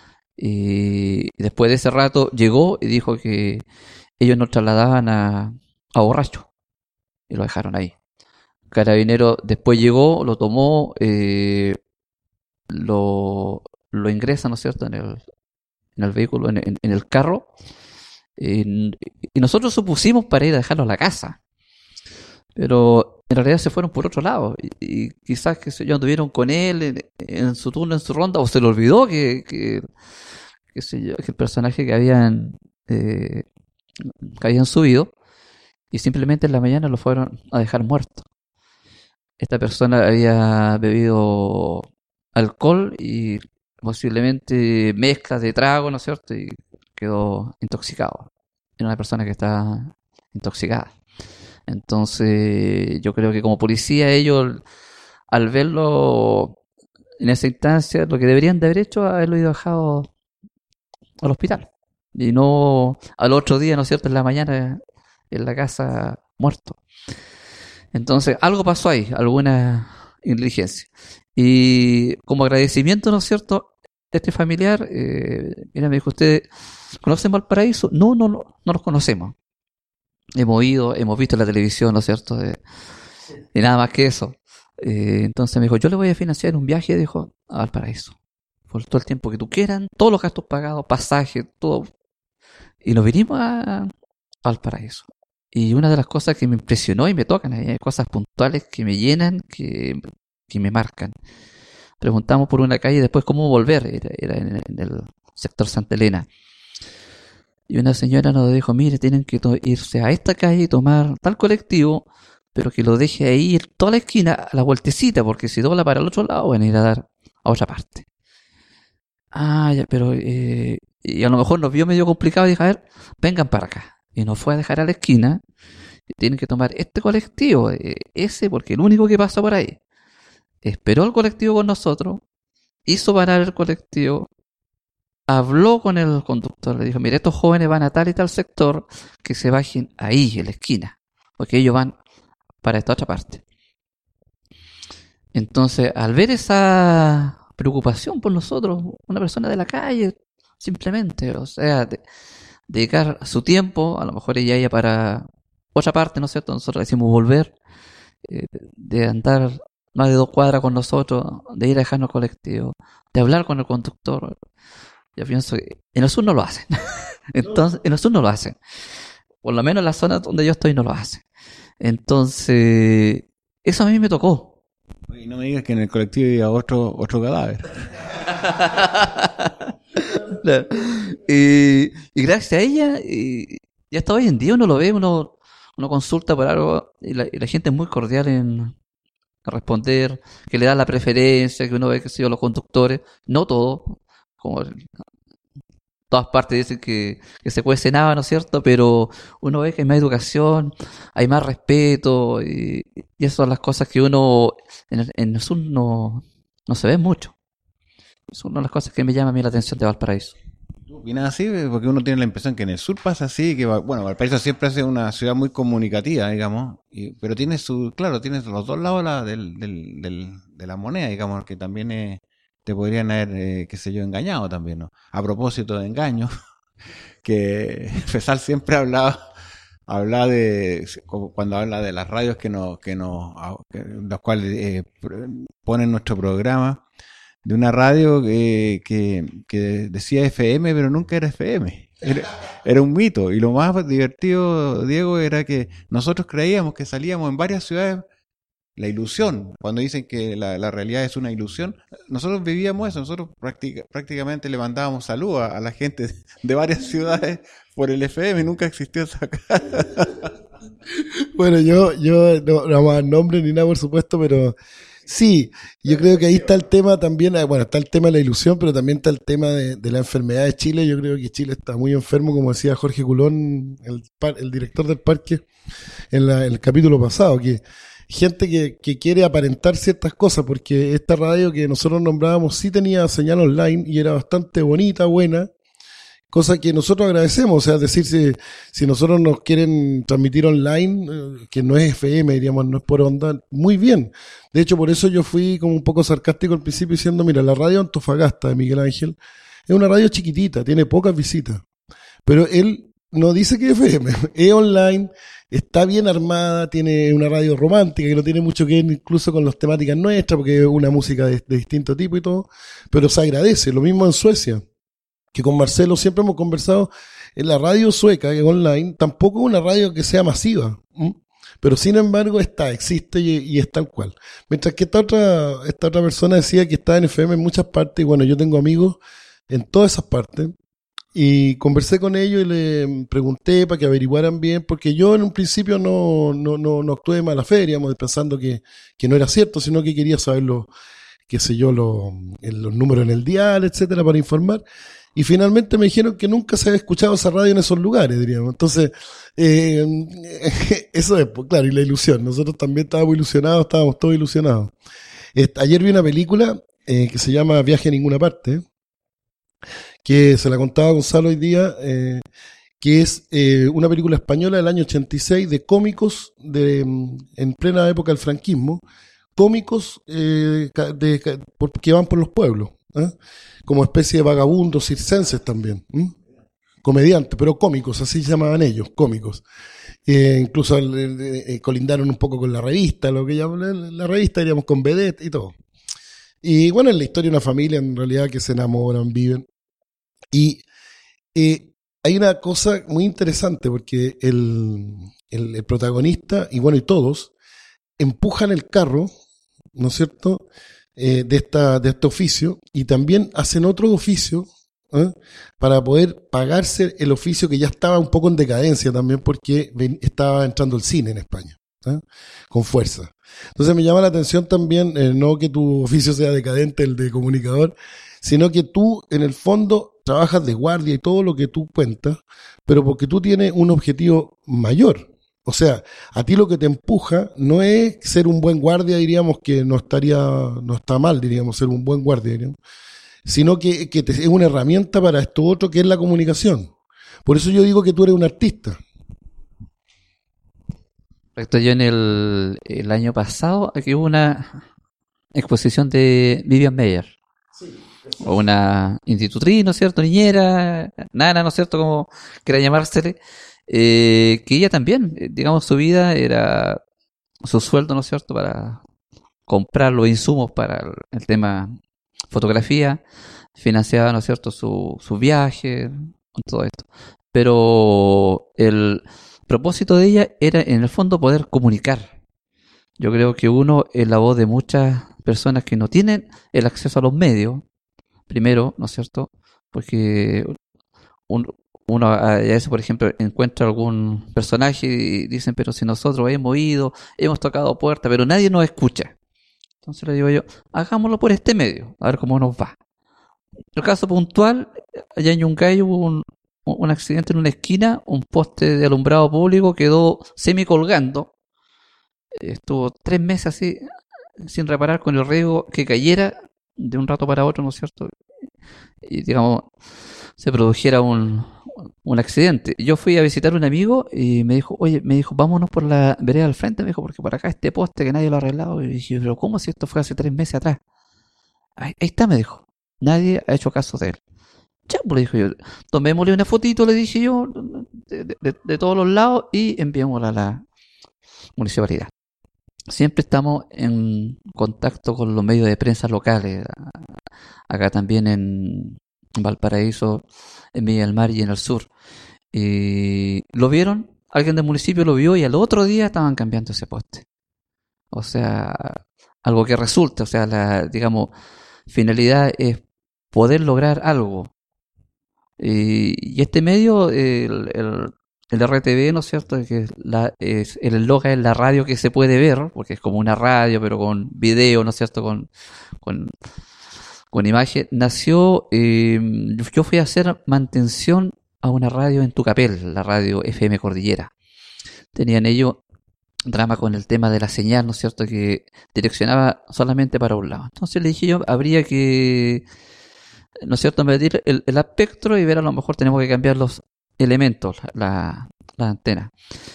Y después de ese rato llegó y dijo que ellos nos trasladaban a, a Borracho y lo dejaron ahí. Carabinero después llegó, lo tomó, eh, lo, lo ingresa, ¿no es cierto?, en el, en el vehículo, en, en, en el carro, y, y nosotros supusimos para ir a dejarlo a la casa, pero en realidad se fueron por otro lado y, y quizás que se yo anduvieron con él en, en su turno, en su ronda, o se le olvidó que, que, que, sé yo, que el personaje que habían eh, que habían subido, y simplemente en la mañana lo fueron a dejar muerto. Esta persona había bebido alcohol y posiblemente mezcla de trago, ¿no es cierto?, y quedó intoxicado. Era una persona que está intoxicada. Entonces yo creo que como policía ellos, al verlo en esa instancia, lo que deberían de haber hecho es haberlo ido dejado al hospital y no al otro día, ¿no es cierto?, en la mañana en la casa muerto. Entonces algo pasó ahí, alguna negligencia. Y como agradecimiento, ¿no es cierto?, este familiar, eh, mira, me dijo, ¿ustedes conocen Valparaíso? No, no, no, no los conocemos. Hemos ido, hemos visto en la televisión, ¿no es cierto?, de, y nada más que eso. Eh, entonces me dijo, yo le voy a financiar un viaje, dijo, a Valparaíso, por todo el tiempo que tú quieran, todos los gastos pagados, pasaje, todo. Y nos vinimos a, a Valparaíso. Y una de las cosas que me impresionó y me tocan, hay cosas puntuales que me llenan, que, que me marcan. Preguntamos por una calle después cómo volver, era, era en, en el sector Santa Elena. Y una señora nos dijo, mire, tienen que to- irse a esta calle y tomar tal colectivo, pero que lo deje ahí en toda la esquina a la vueltecita, porque si dobla para el otro lado van a ir a dar a otra parte. Ah, ya, pero... Eh, y a lo mejor nos vio medio complicado y dijo, a ver, vengan para acá. Y nos fue a dejar a la esquina. Y tienen que tomar este colectivo, eh, ese, porque el único que pasa por ahí. Esperó el colectivo con nosotros, hizo parar el colectivo, habló con el conductor, le dijo, mire, estos jóvenes van a tal y tal sector, que se bajen ahí, en la esquina, porque ellos van para esta otra parte. Entonces, al ver esa preocupación por nosotros, una persona de la calle, simplemente, o sea, de, dedicar su tiempo, a lo mejor ella iba para otra parte, ¿no es cierto? Nosotros le decimos volver, eh, de andar más de dos cuadras con nosotros, de ir a dejarnos colectivo, de hablar con el conductor. Yo pienso que en el sur no lo hacen. Entonces, en el sur no lo hacen. Por lo menos en la zona donde yo estoy no lo hacen. Entonces, eso a mí me tocó. Y no me digas que en el colectivo había otro, otro cadáver. Claro. y, y gracias a ella, y, y hasta hoy en día uno lo ve, uno, uno consulta por algo, y la, y la gente es muy cordial en, en responder, que le da la preferencia, que uno ve que son los conductores, no todos, como en todas partes dicen que, que se cuece nada, ¿no es cierto? Pero uno ve que hay más educación, hay más respeto, y, y esas son las cosas que uno en el, en el sur no, no se ve mucho. Es una de las cosas que me llama a mí la atención de Valparaíso. ¿Tú opinas así? Porque uno tiene la impresión que en el sur pasa así, que bueno, Valparaíso siempre ha sido una ciudad muy comunicativa, digamos, y, pero tiene su, claro, tiene los dos lados la, del, del, del, de la moneda, digamos, que también es, te podrían haber, eh, qué sé yo, engañado también, ¿no? A propósito de engaños, que Fesal siempre hablaba, hablaba de, cuando habla de las radios que nos, que nos, que, las cuales eh, ponen nuestro programa, de una radio que, que, que decía F M, pero nunca era F M. Era, era un mito. Y lo más divertido, Diego, era que nosotros creíamos que salíamos en varias ciudades. La ilusión, cuando dicen que la, la realidad es una ilusión, nosotros vivíamos eso, nosotros práctica, prácticamente le mandábamos saludos a, a la gente de varias ciudades por el F M, nunca existió esa cara. Bueno, yo, yo no, no vamos a dar nombre ni nada, por supuesto, pero sí, yo creo que ahí está el tema también, bueno, está el tema de la ilusión, pero también está el tema de, de la enfermedad de Chile. Yo creo que Chile está muy enfermo, como decía Jorge Culón, el, el director del parque, en, la, en el capítulo pasado, que gente que, que quiere aparentar ciertas cosas, porque esta radio que nosotros nombrábamos sí tenía señal online y era bastante bonita, buena, cosa que nosotros agradecemos. O sea, es decir, si, si nosotros nos quieren transmitir online, eh, que no es F M, diríamos, no es por onda, muy bien. De hecho, por eso yo fui como un poco sarcástico al principio diciendo, mira, la radio Antofagasta de Miguel Ángel es una radio chiquitita, tiene pocas visitas, pero él no dice que es F M, es online, está bien armada, tiene una radio romántica que no tiene mucho que ver incluso con las temáticas nuestras, porque es una música de, de distinto tipo y todo, pero se agradece. Lo mismo en Suecia, que con Marcelo siempre hemos conversado, en la radio sueca, que es online, tampoco es una radio que sea masiva, ¿m? Pero sin embargo está, existe y, y es tal cual. Mientras que esta otra, esta otra persona decía que está en F M en muchas partes, y bueno, yo tengo amigos en todas esas partes, y conversé con ellos y le pregunté para que averiguaran bien, porque yo en un principio no, no, no, no actué de mala fe, digamos, pensando que, que no era cierto, sino que quería saber los, qué sé yo, los, los números en el dial, etcétera, para informar. Y finalmente me dijeron que nunca se había escuchado esa radio en esos lugares, diríamos. Entonces, eh, eso es, pues, claro, y la ilusión. Nosotros también estábamos ilusionados, estábamos todos ilusionados. Este, ayer vi una película eh, que se llama Viaje a Ninguna Parte, que se la contaba Gonzalo hoy día, eh, que es eh, una película española del año ochenta y seis de cómicos de, en plena época del franquismo, cómicos eh, de, de, por, que van por los pueblos, ¿eh? Como especie de vagabundos circenses también, ¿eh? Comediantes, pero cómicos, así se llamaban ellos, cómicos. Eh, incluso eh, eh, colindaron un poco con la revista, lo que llaman la revista, diríamos, con vedette y todo. Y bueno, es la historia de una familia en realidad que se enamoran, viven. Y eh, hay una cosa muy interesante, porque el, el, el protagonista, y bueno, y todos, empujan el carro, ¿no es cierto?, eh, de, esta, de este oficio, y también hacen otro oficio, ¿eh?, para poder pagarse el oficio que ya estaba un poco en decadencia también, porque ven, estaba entrando el cine en España, ¿eh?, con fuerza. Entonces me llama la atención también, eh, no que tu oficio sea decadente, el de comunicador, sino que tú en el fondo trabajas de guardia y todo lo que tú cuentas, pero porque tú tienes un objetivo mayor, O sea, a ti lo que te empuja no es ser un buen guardia, diríamos, que no estaría, no está mal, diríamos, ser un buen guardia, diríamos, sino que, que te, es una herramienta para esto otro que es la comunicación. Por eso yo digo que tú eres un artista. Correcto, yo en el, el año pasado, aquí hubo una exposición de Vivian Mayer. Sí. O una institutriz, ¿no es cierto? Niñera, nana, ¿no es cierto? Como quiera llamársele. Eh, que ella también, digamos, su vida era su sueldo, ¿no es cierto? Para comprar los insumos para el, el tema fotografía, financiaba, ¿no es cierto? Su, su viaje, todo esto. Pero el propósito de ella era, en el fondo, poder comunicar. Yo creo que uno es la voz de muchas personas que no tienen el acceso a los medios. Primero, ¿no es cierto? Porque un, uno a veces, por ejemplo, encuentra algún personaje y dicen, pero si nosotros hemos ido, hemos tocado puertas, pero nadie nos escucha. Entonces le digo yo, hagámoslo por este medio, a ver cómo nos va. El caso puntual, allá en Yungay hubo un, un accidente en una esquina, un poste de alumbrado público quedó semi colgando. Estuvo tres meses así, sin reparar, con el riesgo que cayera de un rato para otro, ¿no es cierto? Y digamos, se produjera un, un accidente. Yo fui a visitar a un amigo y me dijo, oye, me dijo, vámonos por la vereda al frente, me dijo, porque por acá este poste que nadie lo ha arreglado. Y dije, pero ¿cómo si esto fue hace tres meses atrás? Ahí, ahí está, me dijo. Nadie ha hecho caso de él. Ya, pues le dije yo, tomémosle una fotito, le dije yo, de, de, de todos los lados y enviémosla a la municipalidad. Siempre estamos en contacto con los medios de prensa locales, acá también en Valparaíso, en Villa del Mar y en el sur. Y lo vieron, alguien del municipio lo vio y al otro día estaban cambiando ese poste. O sea, algo que resulta, o sea, la, digamos, finalidad es poder lograr algo. Y, y este medio, el, el El R T V, ¿no es cierto? Que la, es, el eslogan es la radio que se puede ver, porque es como una radio, pero con video, ¿no es cierto? Con, con, con imagen. Nació, eh, yo fui a hacer mantención a una radio en Tucapel, la radio F M Cordillera. Tenían ellos drama con el tema de la señal, ¿no es cierto? Que direccionaba solamente para un lado. Entonces le dije yo, habría que, ¿no es cierto?, medir el, el espectro y ver, a lo mejor tenemos que cambiar los elementos, la, la antena.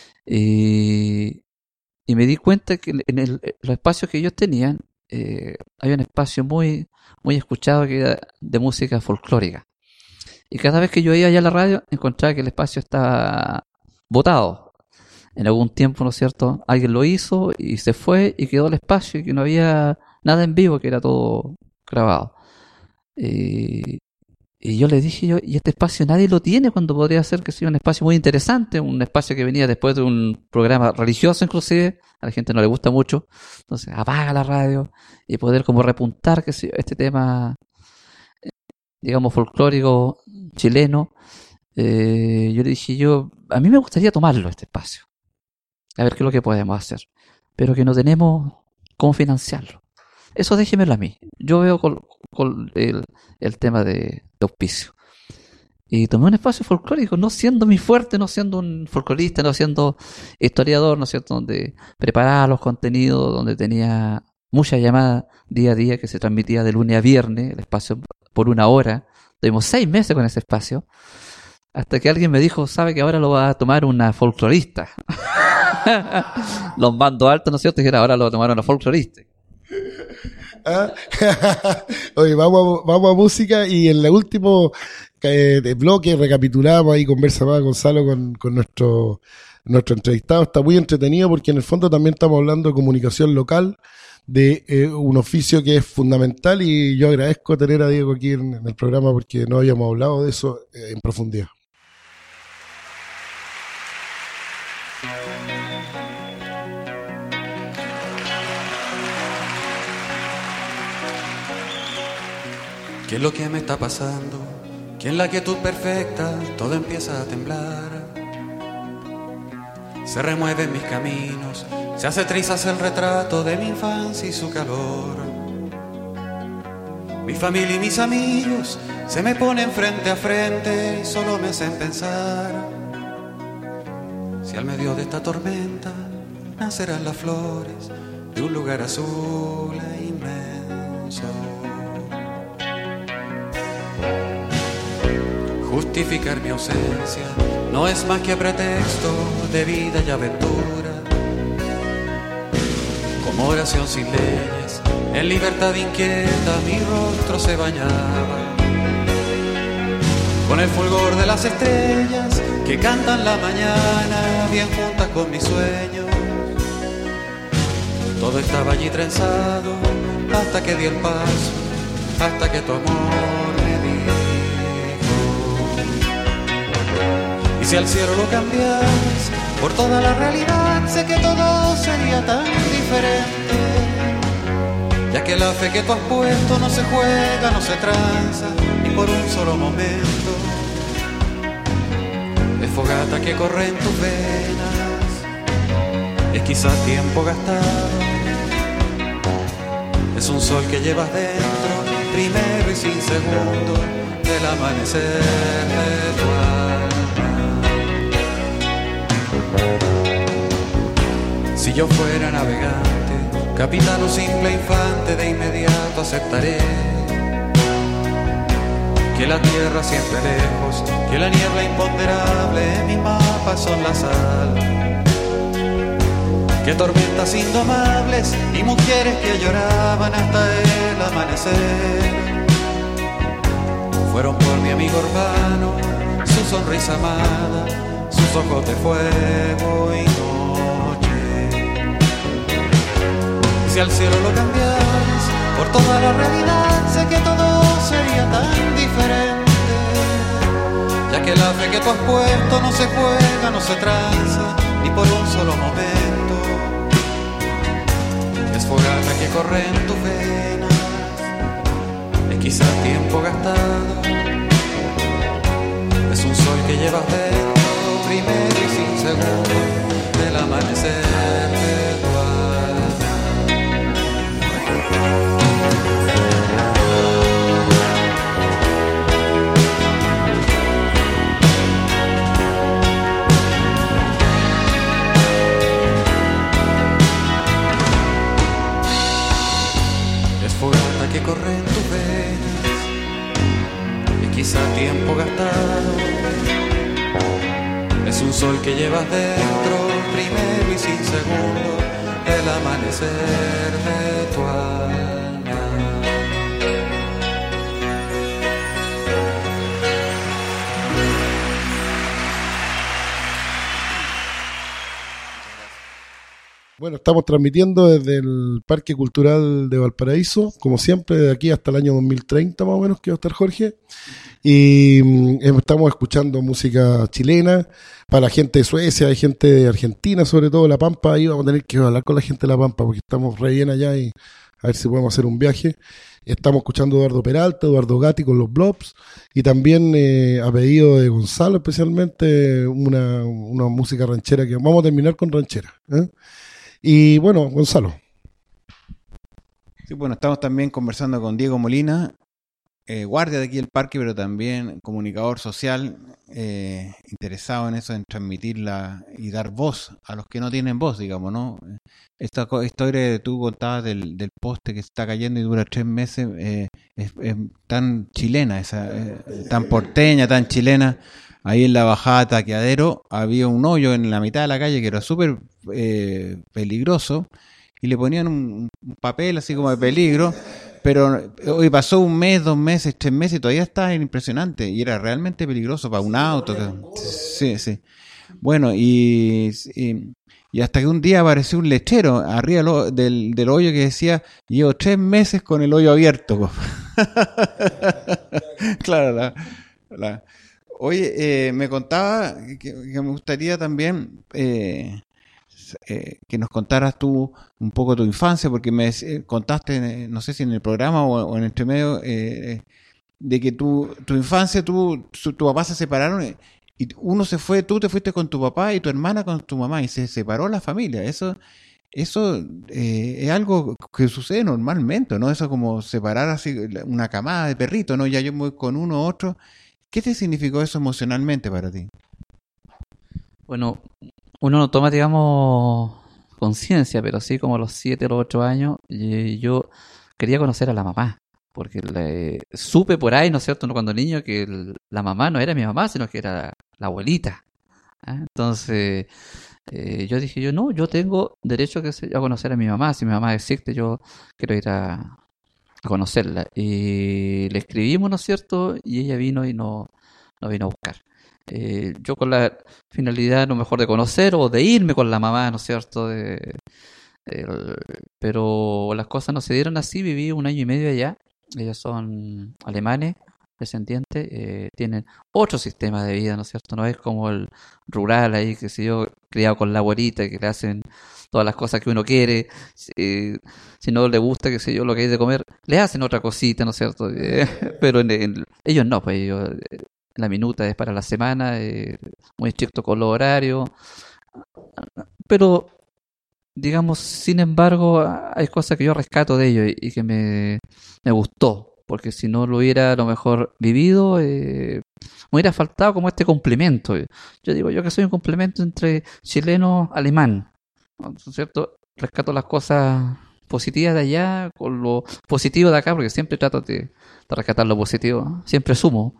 Y, y me di cuenta que en el, los espacios que ellos tenían, eh, había un espacio muy, muy escuchado que era de música folclórica. Y cada vez que yo iba allá a la radio, encontraba que el espacio estaba botado. En algún tiempo, ¿no es cierto?, alguien lo hizo y se fue y quedó el espacio y que no había nada en vivo, que era todo grabado. Y Y yo le dije, yo, y este espacio nadie lo tiene, cuando podría ser que sea un espacio muy interesante, un espacio que venía después de un programa religioso inclusive, a la gente no le gusta mucho, entonces apaga la radio y poder como repuntar que este tema, digamos, folclórico chileno. Eh, yo le dije, yo, a mí me gustaría tomarlo este espacio, a ver qué es lo que podemos hacer, pero que no tenemos cómo financiarlo. Eso déjemelo a mí. Yo veo con, con el, el tema de, de auspicio. Y tomé un espacio folclórico, no siendo mi fuerte, no siendo un folclorista, no siendo historiador, ¿no es cierto?, donde preparaba los contenidos, donde tenía muchas llamadas día a día que se transmitía de lunes a viernes, el espacio por una hora. Tuvimos seis meses con ese espacio, hasta que alguien me dijo, sabe que ahora lo va a tomar una folclorista. Los mandos altos, ¿no es cierto?, y ahora lo va a tomar una folclorista. ¿Ah? Oye, vamos, vamos a música y en el último eh, bloque recapitulamos ahí, conversa más Gonzalo con, con nuestro, nuestro entrevistado. Está muy entretenido porque en el fondo también estamos hablando de comunicación local, de eh, un oficio que es fundamental, y yo agradezco tener a Diego aquí en, en el programa porque no habíamos hablado de eso eh, en profundidad. ¿Qué es lo que me está pasando? Que en la quietud perfecta todo empieza a temblar. Se remueven mis caminos, se hace trizas el retrato de mi infancia y su calor. Mi familia y mis amigos se me ponen frente a frente y solo me hacen pensar. Si al medio de esta tormenta nacerán las flores de un lugar azul e inmenso. Justificar mi ausencia no es más que pretexto de vida y aventura. Como oración sin leyes, en libertad inquieta mi rostro se bañaba con el fulgor de las estrellas que cantan la mañana bien juntas con mis sueños. Todo estaba allí trenzado hasta que di el paso, hasta que tu amor me dijo: y si al cielo lo cambias por toda la realidad, sé que todo sería tan diferente, ya que la fe que tú has puesto no se juega, no se tranza ni por un solo momento. Es fogata que corre en tus venas, es quizás tiempo gastado, es un sol que llevas dentro, primero y sin segundo, del amanecer de tu alma. Si yo fuera navegante, capitán o simple infante, de inmediato aceptaré que la tierra siempre lejos, que la niebla imponderable en mis mapas son la sal, que tormentas indomables y mujeres que lloraban hasta el amanecer fueron por mi amigo urbano, su sonrisa amada, sus ojos de fuego y noche. Si al cielo lo cambias por toda la realidad, sé que todo sería tan diferente, ya que la fe que tú has puesto no se juega, no se tranza ni por un solo momento. Es fogata que corre en tus venas, es quizás tiempo gastado, es un sol que llevas dentro, primero y sin segundo, del amanecer de tu que corre en tus venas, y quizá tiempo gastado, es un sol que llevas dentro, primero y sin segundo, el amanecer de tu alma. Bueno, estamos transmitiendo desde el Parque Cultural de Valparaíso, como siempre, de aquí hasta el año dos mil treinta más o menos, que va a estar Jorge. Y mm, estamos escuchando música chilena para la gente de Suecia, hay gente de Argentina, sobre todo La Pampa. Ahí vamos a tener que hablar con la gente de La Pampa porque estamos re bien allá y a ver si podemos hacer un viaje. Estamos escuchando a Eduardo Peralta, Eduardo Gatti con los Blobs, y también eh, a pedido de Gonzalo especialmente una, una música ranchera que vamos a terminar con ranchera, ¿eh? Y bueno, Gonzalo. Sí, bueno, estamos también conversando con Diego Molina, eh, guardia de aquí del parque, pero también comunicador social, eh, interesado en eso, en transmitirla y dar voz a los que no tienen voz, digamos, ¿no? Esta co- historia que tú contabas del, del poste que está cayendo y dura tres meses, eh, es, es tan chilena, esa, eh, tan porteña, tan chilena. Ahí en la bajada Taqueadero había un hoyo en la mitad de la calle que era súper eh, peligroso y le ponían un, un papel así como de peligro, pero hoy pasó un mes, dos meses, tres meses y todavía está impresionante y era realmente peligroso para un auto. Que, sí, sí. Bueno, y, y, y hasta que un día apareció un lechero arriba del, del, del hoyo que decía: llevo tres meses con el hoyo abierto. Claro, la... la Oye, eh, me contaba que, que me gustaría también eh, eh, que nos contaras tú un poco tu infancia, porque me eh, contaste, no sé si en el programa o, o en el entremedio, eh, de que tu, tu infancia, tú, tu, tu papá se separaron y, y uno se fue, tú te fuiste con tu papá y tu hermana con tu mamá y se separó la familia. Eso, eso eh, es algo que sucede normalmente, ¿no? Eso como separar así una camada de perritos, ¿no? Ya yo me voy con uno u otro. ¿Qué te significó eso emocionalmente para ti? Bueno, uno no toma, digamos, conciencia, pero sí como a los siete o los ocho años, y yo quería conocer a la mamá, porque le, supe por ahí, ¿no es cierto?, cuando niño, que el, la mamá no era mi mamá, sino que era la abuelita. ¿Ah? Entonces, eh, yo dije, yo no, yo tengo derecho que sé, a conocer a mi mamá, si mi mamá existe, yo quiero ir a, a conocerla. Y le escribimos, ¿no es cierto?, y ella vino y no, no vino a buscar. Eh, yo con la finalidad, a lo mejor, de conocer o de irme con la mamá, ¿no es cierto?, de, el, pero las cosas no se dieron así. Viví un año y medio allá. Ellos son alemanes, descendientes, eh, tienen otro sistema de vida, ¿no es cierto? No es como el rural ahí, que sé yo, criado con la abuelita, que le hacen todas las cosas que uno quiere. Eh, si no le gusta, qué sé yo, lo que hay de comer, le hacen otra cosita, ¿no es cierto? Eh, pero en, en, ellos no, pues ellos, eh, la minuta es para la semana, eh, muy estricto con los horarios, pero digamos, sin embargo, hay cosas que yo rescato de ellos y, y que me, me gustó, porque si no lo hubiera a lo mejor vivido, eh, me hubiera faltado como este complemento. Yo digo yo que soy un complemento entre chileno-alemán, ¿no es cierto? Rescato las cosas positivas de allá con lo positivo de acá, porque siempre trato de, de rescatar lo positivo, ¿no? Siempre sumo.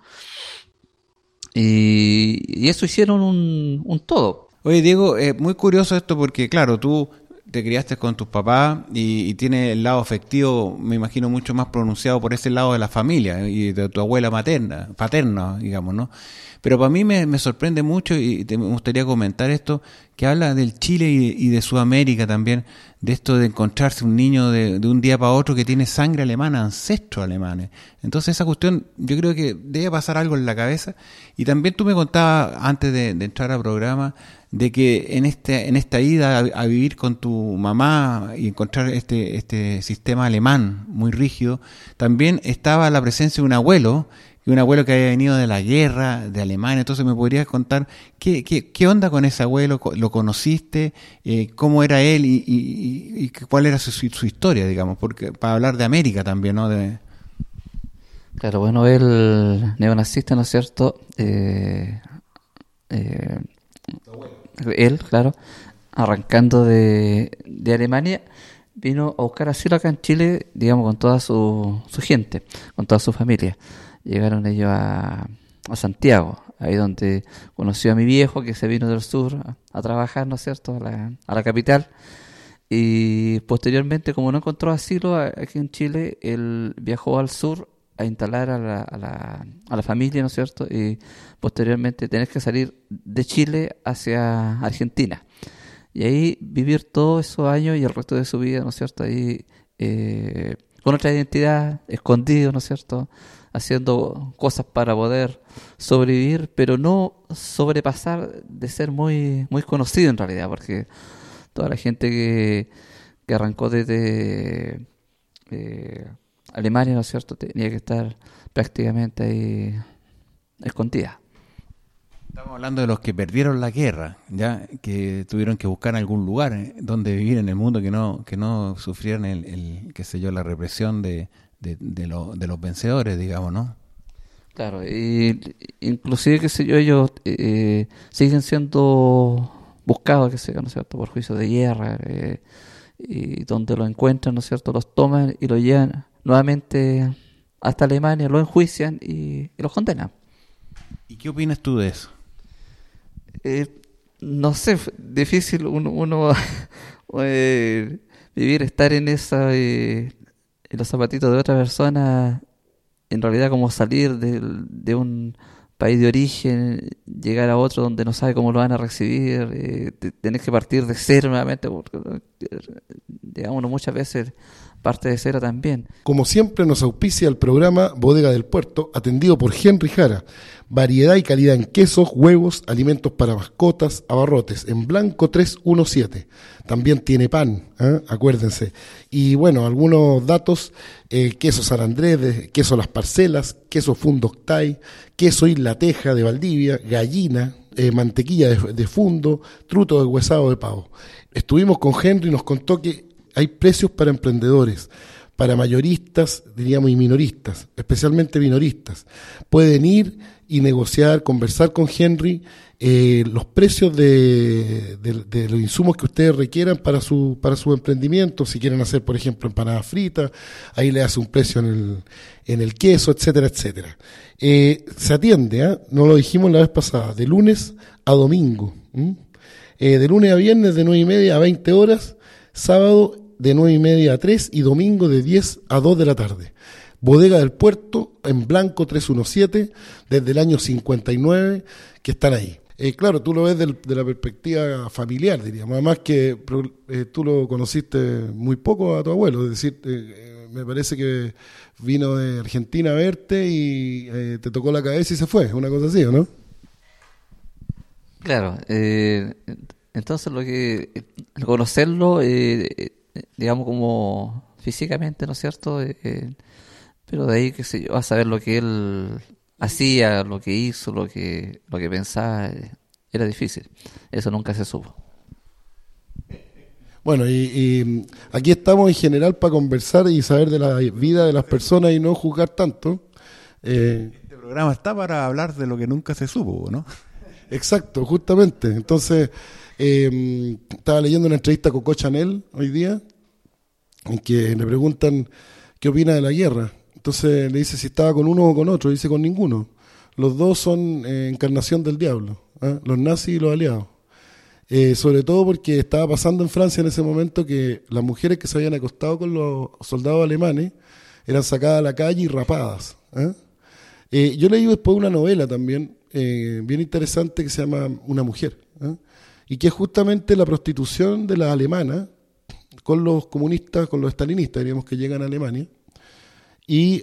Y, y eso hicieron un, un todo. Oye, Diego, es eh, muy curioso esto porque, claro, tú te criaste con tus papás y, y tienes el lado afectivo, me imagino, mucho más pronunciado por ese lado de la familia y de tu abuela materna, paterna, digamos, ¿no? Pero para mí me, me sorprende mucho, y te, me gustaría comentar esto, que habla del Chile y, y de Sudamérica también, de esto de encontrarse un niño de, de un día para otro que tiene sangre alemana, ancestros alemanes. Entonces esa cuestión, yo creo que debe pasar algo en la cabeza. Y también tú me contabas, antes de, de entrar al programa, de que en este en esta ida a, a vivir con tu mamá y encontrar este este sistema alemán muy rígido, también estaba la presencia de un abuelo, un abuelo que había venido de la guerra de Alemania. Entonces me podrías contar qué qué, qué onda con ese abuelo, lo conociste, eh, cómo era él y, y, y cuál era su, su historia, digamos, porque para hablar de América también, ¿no? De... Claro, bueno, él neonazista, ¿no es cierto? Eh, eh, él, claro, arrancando de, de Alemania, vino a buscar asilo acá en Chile, digamos, con toda su, su gente, con toda su familia. Llegaron ellos a, a Santiago, ahí donde conoció a mi viejo, que se vino del sur a, a trabajar, ¿no es cierto?, a la, a la capital. Y posteriormente, como no encontró asilo aquí en Chile, él viajó al sur a instalar a la, a la, a la familia, ¿no es cierto?, y posteriormente tener que salir de Chile hacia Argentina. Y ahí vivir todos esos años y el resto de su vida, ¿no es cierto?, ahí eh, con otra identidad, escondido, ¿no es cierto?, haciendo cosas para poder sobrevivir, pero no sobrepasar de ser muy muy conocido en realidad, porque toda la gente que, que arrancó desde eh, Alemania, ¿no es cierto?, tenía que estar prácticamente ahí escondida. Estamos hablando de los que perdieron la guerra, ya que tuvieron que buscar algún lugar eh, donde vivir en el mundo, que no que no sufrieran el, el qué sé yo, la represión de de, de, lo, de los vencedores, digamos, ¿no? Claro, y inclusive, qué sé yo, ellos eh, siguen siendo buscados, qué sé yo, ¿no es cierto?, por juicio de guerra, eh, y donde lo encuentran, ¿no es cierto?, los toman y lo llevan nuevamente hasta Alemania, lo enjuician y, y los condenan. ¿Y qué opinas tú de eso? Eh, no sé, difícil uno, uno eh, vivir, estar en esa... Eh, en los zapatitos de otra persona, en realidad como salir de, de un país de origen, llegar a otro donde no sabe cómo lo van a recibir, eh, tenés que partir de cero nuevamente, porque digamos, uno muchas veces parte de cero también. Como siempre nos auspicia el programa Bodega del Puerto, atendido por Henry Jara. Variedad y calidad en quesos, huevos, alimentos para mascotas, abarrotes, en Blanco trescientos diecisiete. También tiene pan, ¿eh? Acuérdense. Y bueno, algunos datos, eh, queso San Andrés, de, queso Las Parcelas, queso Fundo Octay, queso Isla Teja de Valdivia, gallina, eh, mantequilla de, de fundo, truto de huesado de pavo. Estuvimos con Henry y nos contó que hay precios para emprendedores, para mayoristas, diríamos, y minoristas, especialmente minoristas. Pueden ir y negociar, conversar con Henry eh, los precios de, de, de los insumos que ustedes requieran para su para su emprendimiento. Si quieren hacer, por ejemplo, empanadas fritas, ahí le hace un precio en el, en el queso, etcétera, etcétera. Eh, se atiende, ¿eh? No lo dijimos la vez pasada, de lunes a domingo. ¿Mm? Eh, de lunes a viernes de nueve y media a veinte horas, sábado de nueve y media a tres y domingo de diez a dos de la tarde. Bodega del Puerto, en Blanco trescientos diecisiete, desde el año cincuenta y nueve, que están ahí. Eh, claro, tú lo ves del, de la perspectiva familiar, diríamos. Además que eh, tú lo conociste muy poco a tu abuelo, es decir, eh, me parece que vino de Argentina a verte y eh, te tocó la cabeza y se fue, una cosa así, ¿o no? Claro, eh, entonces lo que al conocerlo, eh, digamos como físicamente, ¿no es cierto? Eh, pero de ahí, qué sé yo, a saber lo que él hacía, lo que hizo, lo que lo que pensaba, eh, era difícil. Eso nunca se supo. Bueno, y, y aquí estamos en general para conversar y saber de la vida de las personas y no juzgar tanto. Eh, este programa está para hablar de lo que nunca se supo, ¿no? Exacto, justamente. Entonces, eh, estaba leyendo una entrevista a Coco Chanel hoy día, en que le preguntan qué opina de la guerra. Entonces le dice si estaba con uno o con otro, dice con ninguno. Los dos son eh, encarnación del diablo, ¿eh? Los nazis y los aliados. Eh, sobre todo porque estaba pasando en Francia en ese momento que las mujeres que se habían acostado con los soldados alemanes eran sacadas a la calle y rapadas. ¿eh? Eh, yo leí después una novela también, eh, bien interesante, que se llama Una mujer, ¿eh? y que es justamente la prostitución de las alemanas con los comunistas, con los estalinistas, diríamos, que llegan a Alemania. Y,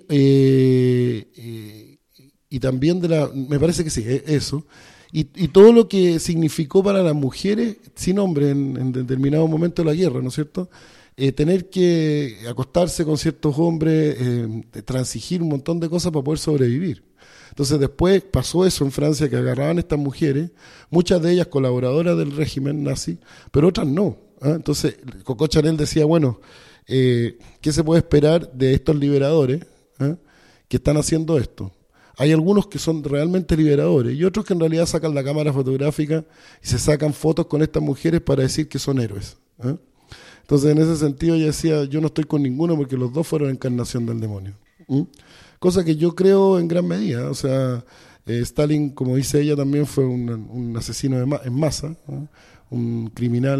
eh, eh, y también de la, me parece que sí, eso, y, y todo lo que significó para las mujeres, sin hombre, en, en determinado momento de la guerra, ¿no es cierto?, eh, tener que acostarse con ciertos hombres, eh, transigir un montón de cosas para poder sobrevivir. Entonces después pasó eso en Francia, que agarraban a estas mujeres, muchas de ellas colaboradoras del régimen nazi, pero otras no. ¿eh? Entonces Coco Chanel decía, bueno, Eh, ¿qué se puede esperar de estos liberadores eh, que están haciendo esto? Hay algunos que son realmente liberadores y otros que en realidad sacan la cámara fotográfica y se sacan fotos con estas mujeres para decir que son héroes. ¿eh? Entonces, en ese sentido, ella decía, yo no estoy con ninguno porque los dos fueron encarnación del demonio. ¿Mm? Cosa que yo creo en gran medida. O sea, eh, Stalin, como dice ella, también fue un, un asesino de ma- en masa, ¿eh? un criminal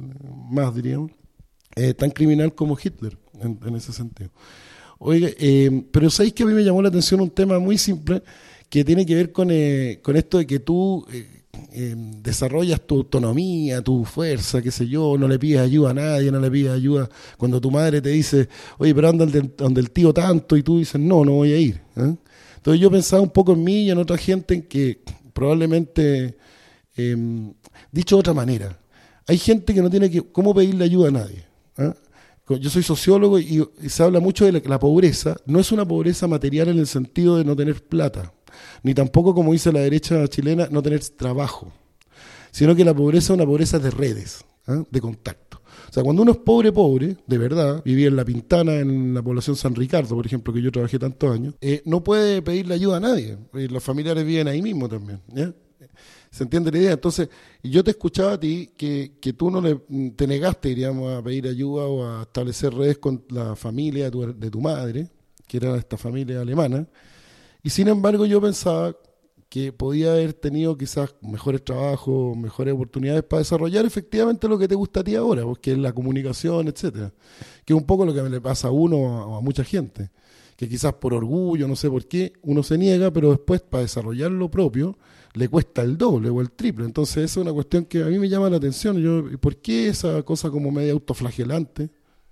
más, diríamos. Eh, tan criminal como Hitler, en, en ese sentido. Oiga, eh, pero sabéis que a mí me llamó la atención un tema muy simple que tiene que ver con, eh, con esto de que tú eh, eh, desarrollas tu autonomía, tu fuerza, qué sé yo, no le pides ayuda a nadie, no le pides ayuda cuando tu madre te dice, oye, pero anda donde el tío tanto, y tú dices, no, no voy a ir. ¿eh? Entonces yo pensaba un poco en mí y en otra gente en que probablemente, eh, dicho de otra manera, hay gente que no tiene que, cómo pedirle ayuda a nadie. ¿Eh? Yo soy sociólogo y, y se habla mucho de la, la pobreza. No es una pobreza material en el sentido de no tener plata, ni tampoco, como dice la derecha chilena, no tener trabajo, sino que la pobreza es una pobreza de redes, ¿eh? de contacto. O sea, cuando uno es pobre, pobre, de verdad, vivía en La Pintana, en la población San Ricardo, por ejemplo, que yo trabajé tantos años, eh, no puede pedirle ayuda a nadie. Eh, los familiares viven ahí mismo también, ¿ya? ¿Se entiende la idea? Entonces, yo te escuchaba a ti que, que tú no le, te negaste, diríamos, a pedir ayuda o a establecer redes con la familia de tu, de tu madre, que era esta familia alemana, y sin embargo yo pensaba que podía haber tenido quizás mejores trabajos, mejores oportunidades para desarrollar efectivamente lo que te gusta a ti ahora, porque es la comunicación, etcétera, que es un poco lo que le pasa a uno o a, a mucha gente, que quizás por orgullo, no sé por qué, uno se niega, pero después para desarrollar lo propio le cuesta el doble o el triple. Entonces esa es una cuestión que a mí me llama la atención. Yo, ¿por qué esa cosa como media autoflagelante?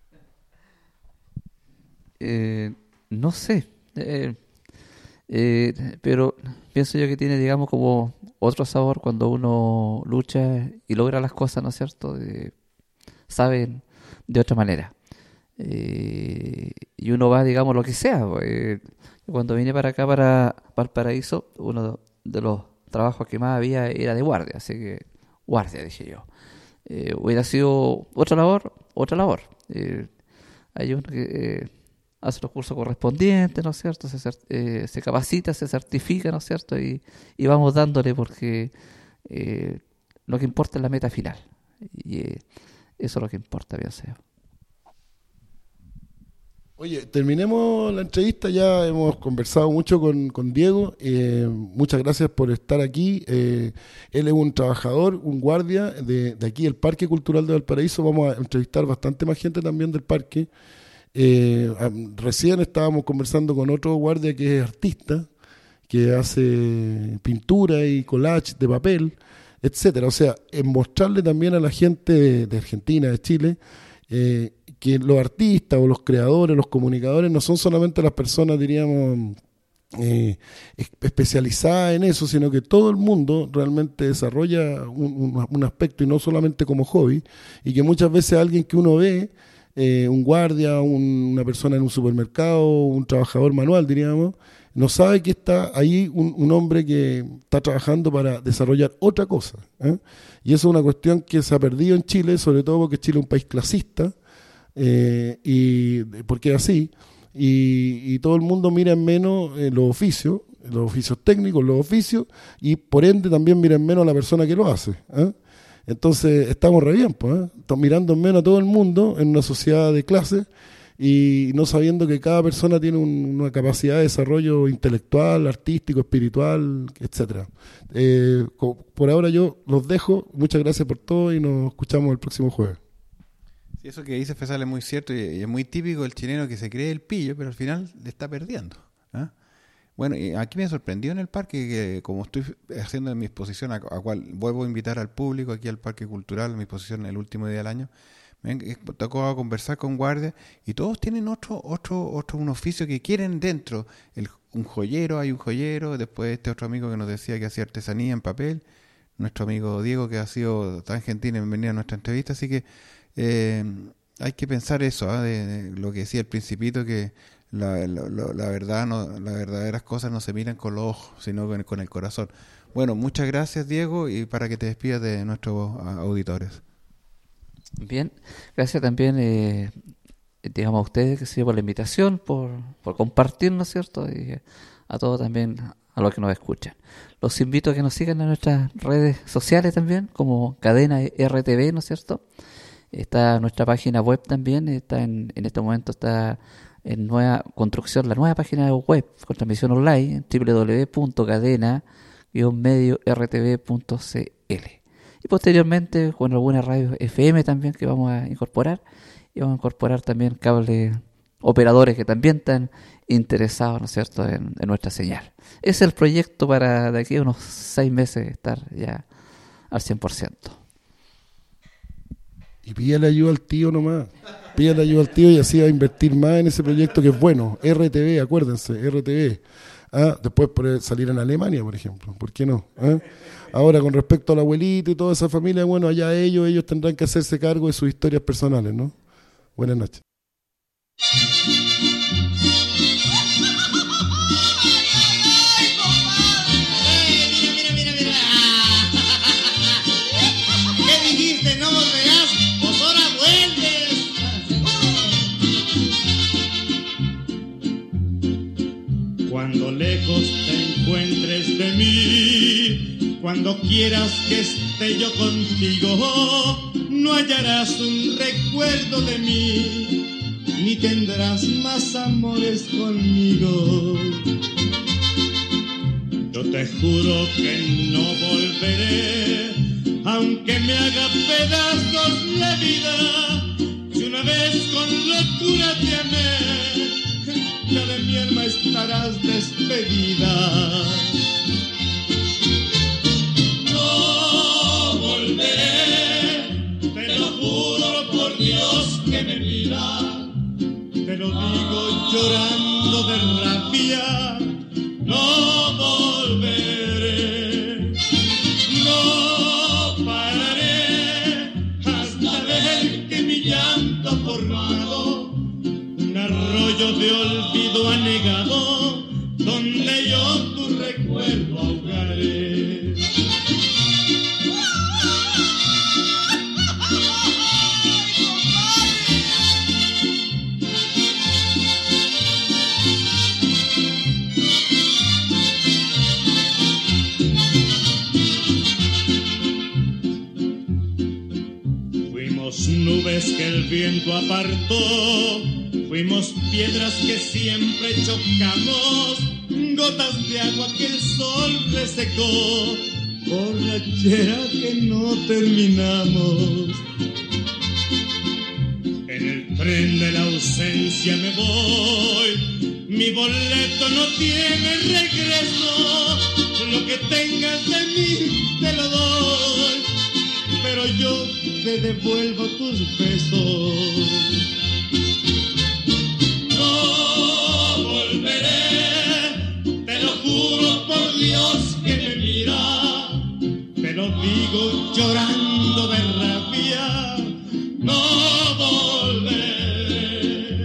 Eh, no sé, eh, eh, pero pienso yo que tiene, digamos, como otro sabor cuando uno lucha y logra las cosas, ¿no es cierto? Eh, saben de otra manera. Eh, y uno va, digamos, lo que sea. Eh, cuando vine para acá, para Valparaíso, uno de los trabajos que más había era de guardia, así que guardia, dije yo. Eh, hubiera sido otra labor, otra labor. Eh, hay uno que, eh, hace los cursos correspondientes, ¿no es cierto? Se, cer- eh, se capacita, se certifica, ¿no es cierto? Y, y vamos dándole porque eh, lo que importa es la meta final. Y eh, eso es lo que importa, bien sea. Oye, terminemos la entrevista, ya hemos conversado mucho con, con Diego, eh, muchas gracias por estar aquí, eh, él es un trabajador, un guardia de, de aquí del Parque Cultural de Valparaíso, vamos a entrevistar bastante más gente también del parque, eh, recién estábamos conversando con otro guardia que es artista, que hace pintura y collage de papel, etcétera, o sea, en mostrarle también a la gente de, de Argentina, de Chile, eh, que los artistas o los creadores, los comunicadores no son solamente las personas, diríamos, eh, especializadas en eso, sino que todo el mundo realmente desarrolla un, un, un aspecto y no solamente como hobby, y que muchas veces alguien que uno ve, eh, un guardia, un, una persona en un supermercado, un trabajador manual, diríamos, no sabe que está ahí un, un hombre que está trabajando para desarrollar otra cosa, ¿eh? Y eso es una cuestión que se ha perdido en Chile, sobre todo porque Chile es un país clasista, Eh, y porque es así y, y todo el mundo mira en menos eh, los oficios, los oficios técnicos, los oficios, y por ende también mira en menos a la persona que lo hace, ¿eh? Entonces estamos re bien, pues, ¿eh? Estamos mirando en menos a todo el mundo en una sociedad de clase y no sabiendo que cada persona tiene un, una capacidad de desarrollo intelectual, artístico, espiritual, etcétera. Eh, por ahora yo los dejo, muchas gracias por todo y nos escuchamos el próximo jueves. Sí, eso que dice Fesal es muy cierto y, y es muy típico del chileno que se cree el pillo, pero al final le está perdiendo, ¿eh? Bueno, y aquí me sorprendió en el parque que, como estoy haciendo en mi exposición, a, a cual vuelvo a invitar al público aquí al Parque Cultural, mi exposición el último día del año, me tocó conversar con guardias y todos tienen otro, otro, otro un oficio que quieren dentro. El, un joyero, hay un joyero, después este otro amigo que nos decía que hacía artesanía en papel, nuestro amigo Diego que ha sido tan gentil en venir a nuestra entrevista, así que Eh, hay que pensar eso, ¿eh? de, de lo que decía el Principito, que la, la, la verdad no, las verdaderas cosas no se miran con los ojos, sino con, con el corazón. Bueno, muchas gracias, Diego, y para que te despidas de nuestros auditores. Bien, gracias también eh, digamos a ustedes que se por la invitación, por, por compartir, ¿no es cierto? Y a todos también, a los que nos escuchan. Los invito a que nos sigan en nuestras redes sociales también, como Cadena R T V, ¿no es cierto? Está nuestra página web también, está en, en este momento está en nueva construcción la nueva página web con transmisión online en doble u doble u doble u punto cadena guion medio r t v punto c l. Y posteriormente con algunas radios F M también que vamos a incorporar, y vamos a incorporar también cables operadores que también están interesados, ¿no es cierto?, en, en nuestra señal. Es el proyecto para de aquí a unos seis meses estar ya al cien por ciento. Y pídale ayuda al tío nomás. Pídale ayuda al tío y así va a invertir más en ese proyecto que es bueno. R T V, acuérdense, R T V. Ah, después puede salir en Alemania, por ejemplo. ¿Por qué no? ¿Ah? Ahora, con respecto al abuelito y toda esa familia, bueno, allá ellos, ellos tendrán que hacerse cargo de sus historias personales, ¿no? Buenas noches. Cuando lejos te encuentres de mí, cuando quieras que esté yo contigo, no hallarás un recuerdo de mí, ni tendrás más amores conmigo. Yo te juro que no volveré, aunque me haga pedazos la vida. Si una vez con locura te amé, ya de mi alma estarás despedida. No volveré, te lo juro por Dios que me mira. Te lo digo llorando de rabia. No volveré, no pararé hasta ver que mi llanto ha formado arroyo de olvido anegado, donde yo tu recuerdo nubes que el viento apartó, fuimos piedras que siempre chocamos, gotas de agua que el sol resecó, borrachera que no terminamos. En el tren de la ausencia me voy, mi boleto no tiene regreso, lo que tengas de mí te lo doy, pero yo te devuelvo tus besos. No volveré, te lo juro por Dios que me mira, te lo digo llorando de rabia, no volveré,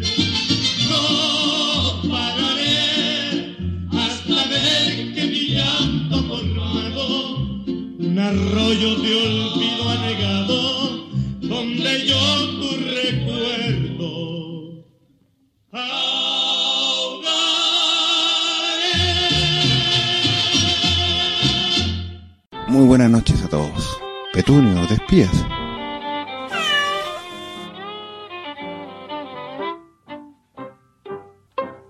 no pararé hasta ver que mi llanto formado un arroyo de olvido anegado, donde yo tu recuerdo ahogaré. Muy buenas noches a todos. Petunio, ¿te despías?